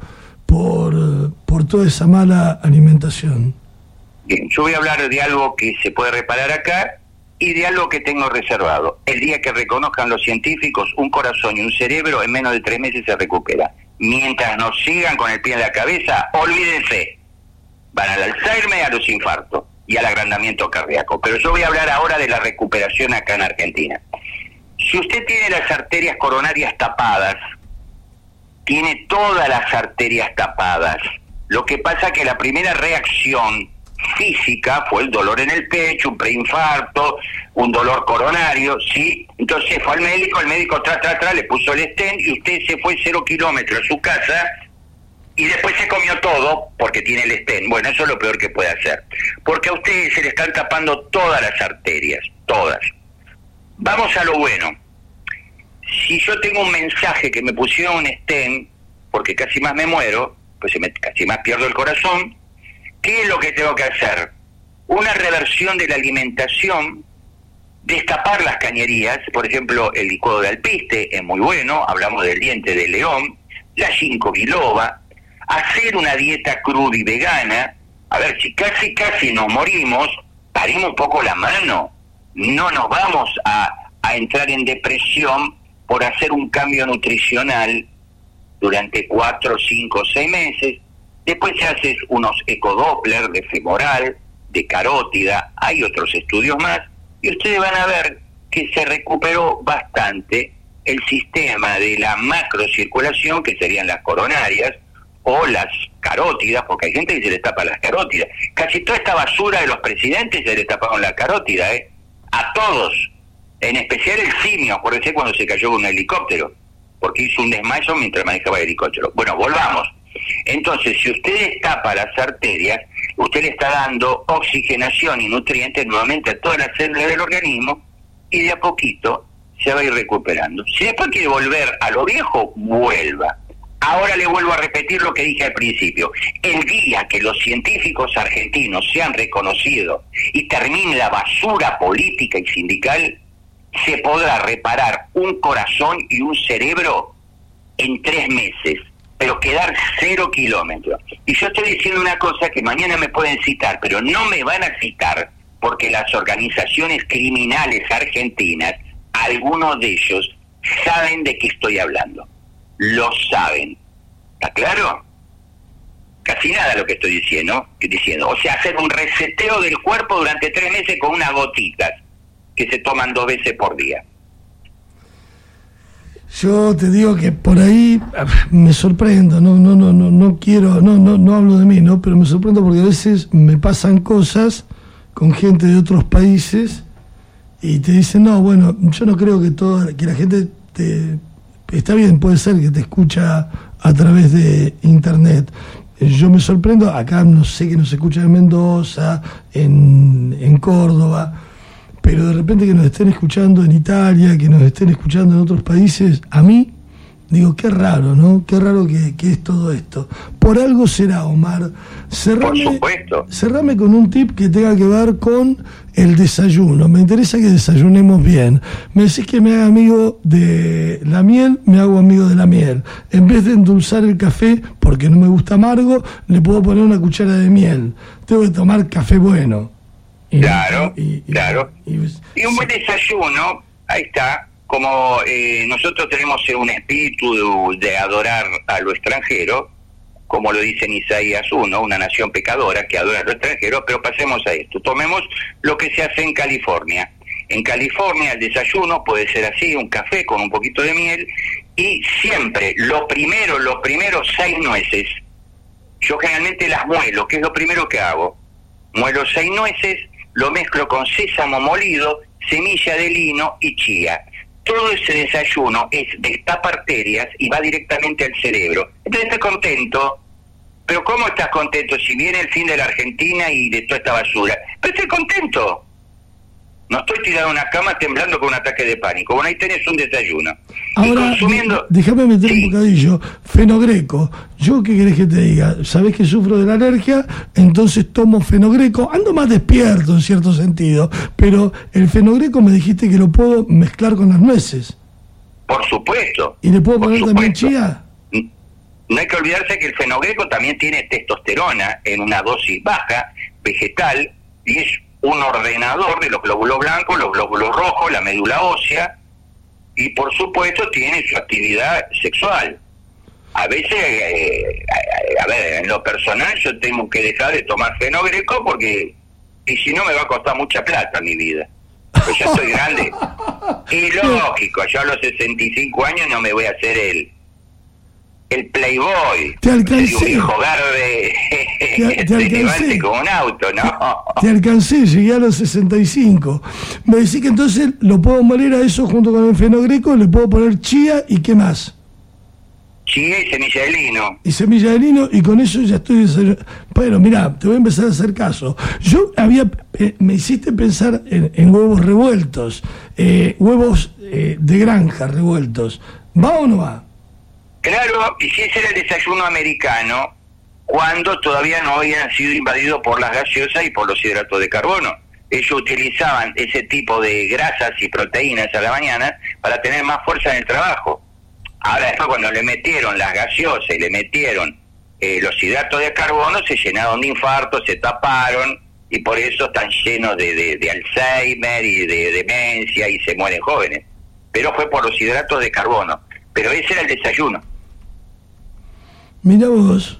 por toda esa mala alimentación? Bien, yo voy a hablar de algo que se puede reparar acá y de algo que tengo reservado. El día que reconozcan los científicos, un corazón y un cerebro en menos de 3 meses se recupera. Mientras nos sigan con el pie en la cabeza, olvídense, van al Alzheimer, a los infartos y al agrandamiento cardíaco. Pero yo voy a hablar ahora de la recuperación acá en Argentina. Si usted tiene las arterias coronarias tapadas, tiene todas las arterias tapadas. Lo que pasa es que la primera reacción física fue el dolor en el pecho, un preinfarto, un dolor coronario, ¿sí? Entonces fue al médico, el médico le puso el stent y usted se fue 0 kilómetros a su casa y después se comió todo porque tiene el stent. Bueno, eso es lo peor que puede hacer, porque a usted se le están tapando todas las arterias, todas. Vamos a lo bueno. Si yo tengo un mensaje que me pusieron un stent, porque casi más me muero, pues casi más pierdo el corazón, ¿qué es lo que tengo que hacer? Una reversión de la alimentación, destapar las cañerías, por ejemplo, el licuado de alpiste es muy bueno, hablamos del diente de león, la ginkgo biloba, hacer una dieta cruda y vegana. A ver, si casi nos morimos, paremos un poco la mano, no nos vamos a entrar en depresión por hacer un cambio nutricional durante 4, 5, 6 meses. Después se hacen unos ecodoppler de femoral, de carótida, hay otros estudios más, y ustedes van a ver que se recuperó bastante el sistema de la macrocirculación, que serían las coronarias, o las carótidas, porque hay gente que se les tapa las carótidas. Casi toda esta basura de los presidentes se les taparon la carótida, a todos, en especial el simio, acuérdense cuando se cayó con un helicóptero, porque hizo un desmayo mientras manejaba el helicóptero. Bueno, volvamos. Entonces, si usted destapa las arterias, usted le está dando oxigenación y nutrientes nuevamente a todas las células del organismo y de a poquito se va a ir recuperando. Si después quiere volver a lo viejo, vuelva. Ahora le vuelvo a repetir lo que dije al principio. El día que los científicos argentinos sean reconocidos y termine la basura política y sindical, se podrá reparar un corazón y un cerebro en 3 meses. Pero quedar 0 kilómetros. Y yo estoy diciendo una cosa que mañana me pueden citar, pero no me van a citar porque las organizaciones criminales argentinas, algunos de ellos, saben de qué estoy hablando. Lo saben. ¿Está claro? Casi nada lo que estoy diciendo. O sea, hacer un reseteo del cuerpo durante 3 meses con unas gotitas que se toman 2 veces por día. Yo te digo que por ahí me sorprendo, no quiero, no hablo de mí, ¿no? Pero me sorprendo porque a veces me pasan cosas con gente de otros países y te dicen, no, bueno, yo no creo que la gente está bien, puede ser que te escucha a través de internet. Yo me sorprendo, acá no sé que nos escuchan en Mendoza, en Córdoba, pero de repente que nos estén escuchando en Italia, que nos estén escuchando en otros países, a mí, digo, qué raro, ¿no? Qué raro que es todo esto. Por algo será, Omar. Por supuesto. Cerrame con un tip que tenga que ver con el desayuno. Me interesa que desayunemos bien. Me decís que me haga amigo de la miel, me hago amigo de la miel. En vez de endulzar el café, porque no me gusta amargo, le puedo poner una cuchara de miel. Tengo que tomar café bueno. Claro. Y un buen desayuno, ahí está. Como nosotros tenemos un espíritu de adorar a lo extranjero, como lo dice en Isaías 1, una nación pecadora que adora a lo extranjero, pero pasemos a esto. Tomemos lo que se hace en California. En California el desayuno puede ser así, un café con un poquito de miel, y siempre, lo primero, 6 nueces. Yo generalmente las muelo, que es lo primero que hago. Muelo 6 nueces, lo mezclo con sésamo molido, semilla de lino y chía. Todo ese desayuno destapa arterias y va directamente al cerebro. Entonces estoy contento. Pero ¿cómo estás contento si viene el fin de la Argentina y de toda esta basura? Pero estoy contento. No estoy tirado en una cama temblando con un ataque de pánico. Bueno, ahí tenés un desayuno. Ahora, y consumiendo... déjame meter un bocadillo. Fenogreco. ¿Yo qué querés que te diga? Sabés que sufro de la alergia, entonces tomo fenogreco. Ando más despierto en cierto sentido, pero el fenogreco me dijiste que lo puedo mezclar con las nueces. Por supuesto. ¿Y le puedo poner también chía? No hay que olvidarse que el fenogreco también tiene testosterona en una dosis baja, vegetal, y es un ordenador de los glóbulos blancos, los glóbulos rojos, la médula ósea, y por supuesto tiene su actividad sexual. A veces, en lo personal yo tengo que dejar de tomar fenogreco porque, y si no me va a costar mucha plata mi vida. Pues ya estoy grande. Y lógico, yo a los 65 años no me voy a hacer el playboy. Te alcancé. Un viejo verde te levante como un auto, ¿no? Te alcancé, llegué a los 65. Me decís que entonces lo puedo moler a eso junto con el fenogreco, le puedo poner chía y ¿qué más? Chía y semilla de lino. Y semilla de lino, y con eso ya estoy desayunando. Bueno, mira, te voy a empezar a hacer caso. Yo me hiciste pensar en huevos revueltos, huevos de granja revueltos. ¿Va o no va? Claro, y si ese era el desayuno americano, cuando todavía no habían sido invadidos por las gaseosas y por los hidratos de carbono. Ellos utilizaban ese tipo de grasas y proteínas a la mañana para tener más fuerza en el trabajo. Ahora después cuando le metieron las gaseosas y le metieron los hidratos de carbono, se llenaron de infartos, se taparon, y por eso están llenos de Alzheimer y de demencia y se mueren jóvenes. Pero fue por los hidratos de carbono. Pero ese era el desayuno. Mira vos,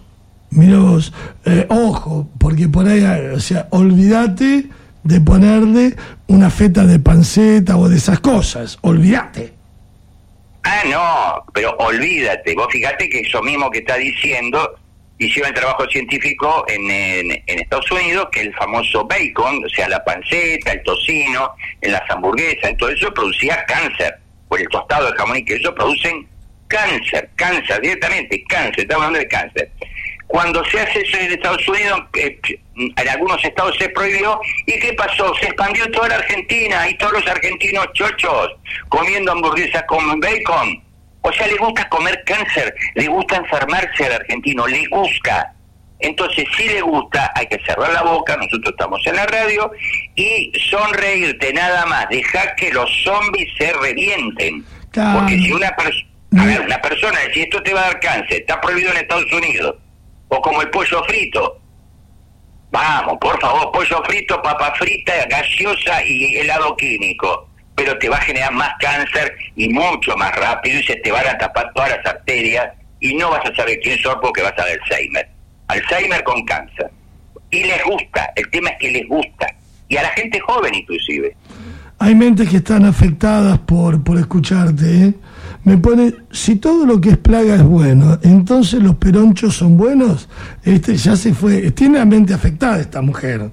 ojo, porque por ahí, o sea, olvídate de ponerle una feta de panceta o de esas cosas, olvídate. Ah, no, pero olvídate, vos fíjate que eso mismo que está diciendo, hicieron el trabajo científico en Estados Unidos, que el famoso bacon, o sea, la panceta, el tocino, en las hamburguesas, en todo eso producía cáncer, por el tostado de jamón y queso producen cáncer, directamente, cáncer, estamos hablando de cáncer. Cuando se hace eso en Estados Unidos, en algunos estados se prohibió, ¿y qué pasó? Se expandió toda la Argentina, y todos los argentinos chochos, comiendo hamburguesas con bacon. O sea, le gusta comer cáncer, le gusta enfermarse al argentino, le gusta. Entonces, si le gusta, hay que cerrar la boca, nosotros estamos en la radio, y sonreírte nada más, dejar que los zombies se revienten. Porque si una persona, si esto te va a dar cáncer, está prohibido en Estados Unidos, o como el pollo frito, vamos, por favor, pollo frito, papa frita, gaseosa y helado químico, pero te va a generar más cáncer y mucho más rápido, y se te van a tapar todas las arterias y no vas a saber quién sos porque vas a dar Alzheimer. Alzheimer con cáncer. Y les gusta, el tema es que les gusta. Y a la gente joven inclusive. Hay mentes que están afectadas por escucharte, ¿eh? Me pone, si todo lo que es plaga es bueno, entonces los peronchos son buenos. Ya se fue, tiene la mente afectada esta mujer.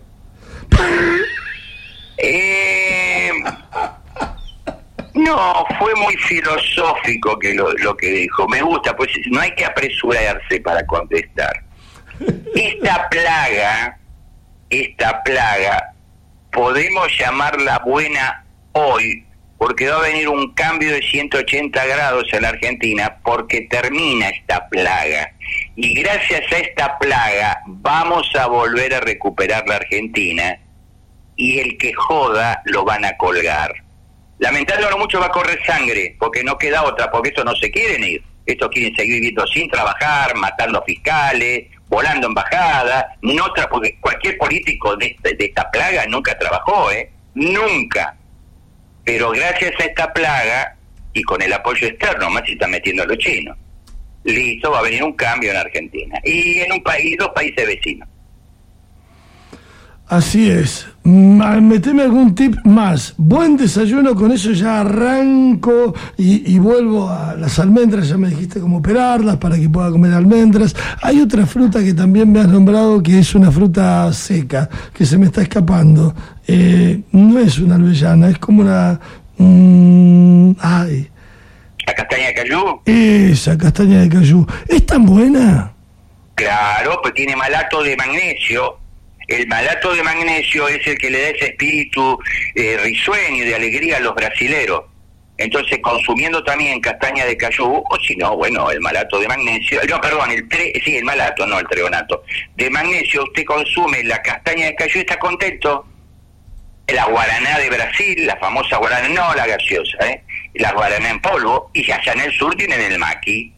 No, fue muy filosófico que lo que dijo. Me gusta, pues no hay que apresurarse para contestar. Esta plaga, podemos llamarla buena hoy, porque va a venir un cambio de 180 grados en la Argentina, porque termina esta plaga. Y gracias a esta plaga vamos a volver a recuperar la Argentina, y el que joda lo van a colgar. Lamentándolo mucho va a correr sangre, porque no queda otra, porque estos no se quieren ir. Estos quieren seguir viviendo sin trabajar, matando fiscales, volando embajadas, porque cualquier político de esta plaga nunca trabajó, nunca. Pero gracias a esta plaga, y con el apoyo externo, más si están metiendo a los chinos, listo, va a venir un cambio en Argentina. Y en dos países vecinos. Así es. Meteme algún tip más. Buen desayuno, con eso ya arranco y vuelvo a las almendras. Ya me dijiste cómo operarlas para que pueda comer almendras. Hay otra fruta que también me has nombrado, que es una fruta seca, que se me está escapando. No es una avellana, es como una... ¿La castaña de cayú? Esa castaña de cayú. ¿Es tan buena? Claro, pues tiene malato de magnesio. El malato de magnesio es el que le da ese espíritu risueño y de alegría a los brasileros. Entonces, consumiendo también castaña de cayú, o si no, bueno, el malato de magnesio, el malato, no el treonato, de magnesio, usted consume la castaña de cayú y está contento. La guaraná de Brasil, la famosa guaraná, no la gaseosa, la guaraná en polvo, y allá en el sur tienen el maqui.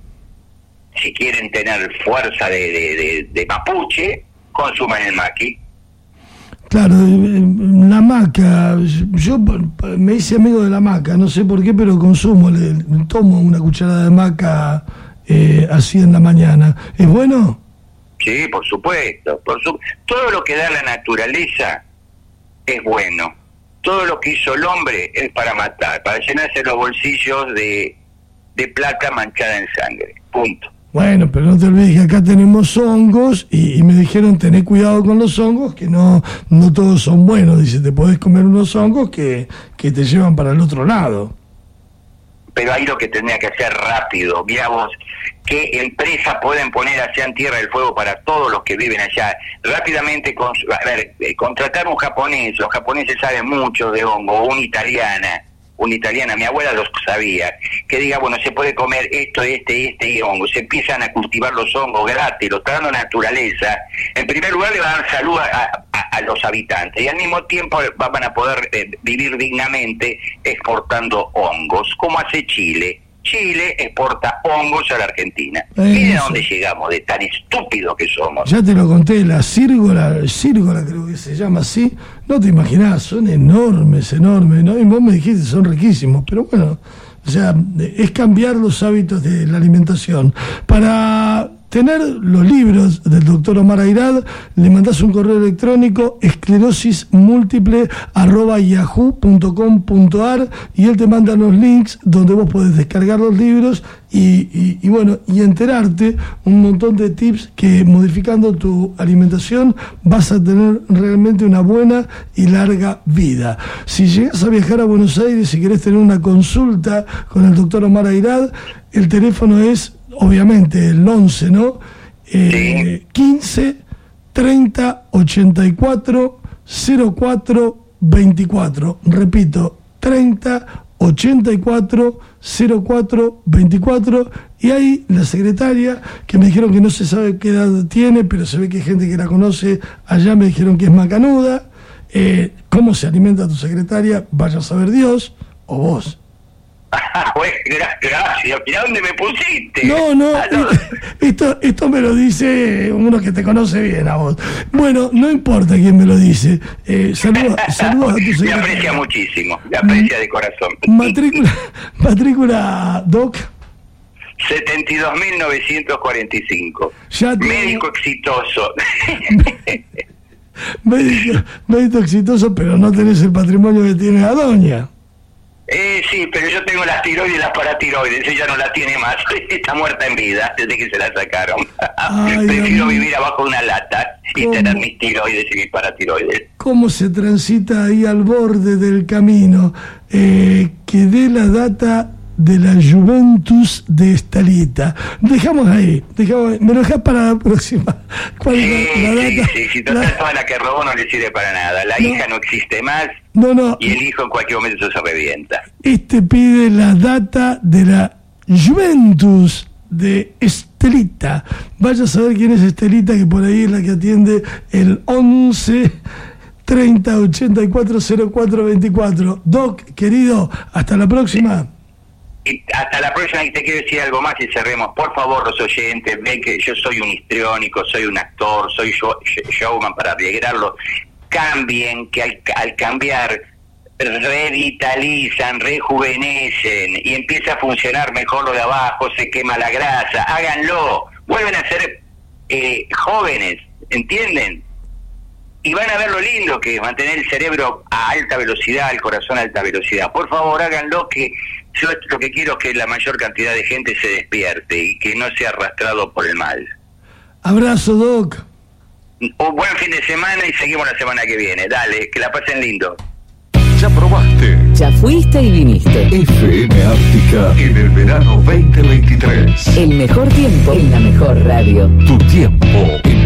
Si quieren tener fuerza de mapuche, consuman el maqui. Claro, la maca, yo me hice amigo de la maca, no sé por qué, pero tomo una cucharada de maca así en la mañana. ¿Es bueno? Sí, por supuesto. Todo lo que da la naturaleza es bueno. Todo lo que hizo el hombre es para matar, para llenarse los bolsillos de plata manchada en sangre. Punto. Bueno, pero no te olvides que acá tenemos hongos y me dijeron tener cuidado con los hongos, que no todos son buenos. Dice, te podés comer unos hongos que te llevan para el otro lado. Pero ahí lo que tendría que hacer rápido, mirá vos, qué empresas pueden poner allá en Tierra del Fuego para todos los que viven allá. Rápidamente, contratar un japonés, los japoneses saben mucho de hongo, una italiana, mi abuela los sabía, que diga, bueno, se puede comer esto, y hongo, se empiezan a cultivar los hongos gratis, lo está dando naturaleza. En primer lugar le va a dar salud a los habitantes, y al mismo tiempo van a poder vivir dignamente exportando hongos, como hace Chile. Chile exporta hongos a la Argentina. Miren a dónde llegamos, de tan estúpidos que somos. Ya te lo conté, la círgola creo que se llama así. No te imaginás, son enormes, ¿no? Y vos me dijiste, son riquísimos, pero bueno, o sea, es cambiar los hábitos de la alimentación. Para tener los libros del doctor Omar Airad, le mandás un correo electrónico, esclerosismúltiple@yahoo.com.ar, y él te manda los links donde vos podés descargar los libros y enterarte un montón de tips que, modificando tu alimentación, vas a tener realmente una buena y larga vida. Si llegas a viajar a Buenos Aires y querés tener una consulta con el doctor Omar Airad, el teléfono es obviamente el 11, ¿no? 15 30 84 04 24. Repito, 30 84 04 24. Y ahí la secretaria, que me dijeron que no se sabe qué edad tiene, pero se ve que hay gente que la conoce allá, me dijeron que es macanuda. ¿Cómo se alimenta tu secretaria? Vaya a saber Dios, o vos. Gracias, mirá dónde me pusiste. No, esto me lo dice uno que te conoce bien a vos. Bueno, no importa quién me lo dice. Saludos a tu secretaria. Me aprecia muchísimo, me aprecia de corazón. Matrícula, Doc. 72.945. Médico exitoso. médico exitoso, pero no tenés el patrimonio que tiene la doña. Sí, pero yo tengo las tiroides y las paratiroides. Ella no la tiene más. Está muerta en vida desde que se la sacaron. Prefiero vivir abajo de una lata y tener mis tiroides y mis paratiroides. ¿Cómo se transita ahí al borde del camino? Que dé la data de la Juventus de Estelita. Dejamos ahí. Me lo dejás para la próxima. ¿Cuál es la data? Sí, total, toda la que robó no le sirve para nada. La hija no existe más. No. Y el hijo en cualquier momento se revienta. Pide la data de la Juventus de Estelita. Vaya a saber quién es Estelita, que por ahí es la que atiende el 11 30 84 04 24. Doc, querido, hasta la próxima. Y hasta la próxima, y te quiero decir algo más y cerremos. Por favor, los oyentes, ven que yo soy un histriónico, soy un actor, soy showman para alegrarlo. Cambien, que al cambiar revitalizan, rejuvenecen y empieza a funcionar mejor lo de abajo, se quema la grasa. Háganlo, vuelven a ser jóvenes, ¿entienden? Y van a ver lo lindo que es mantener el cerebro a alta velocidad, el corazón a alta velocidad. Por favor, háganlo, que yo lo que quiero es que la mayor cantidad de gente se despierte y que no sea arrastrado por el mal. Abrazo, Doc. Un buen fin de semana y seguimos la semana que viene. Dale, que la pasen lindo. Ya probaste. Ya fuiste y viniste. FM Ártica en el verano 2023. El mejor tiempo en la mejor radio. Tu tiempo en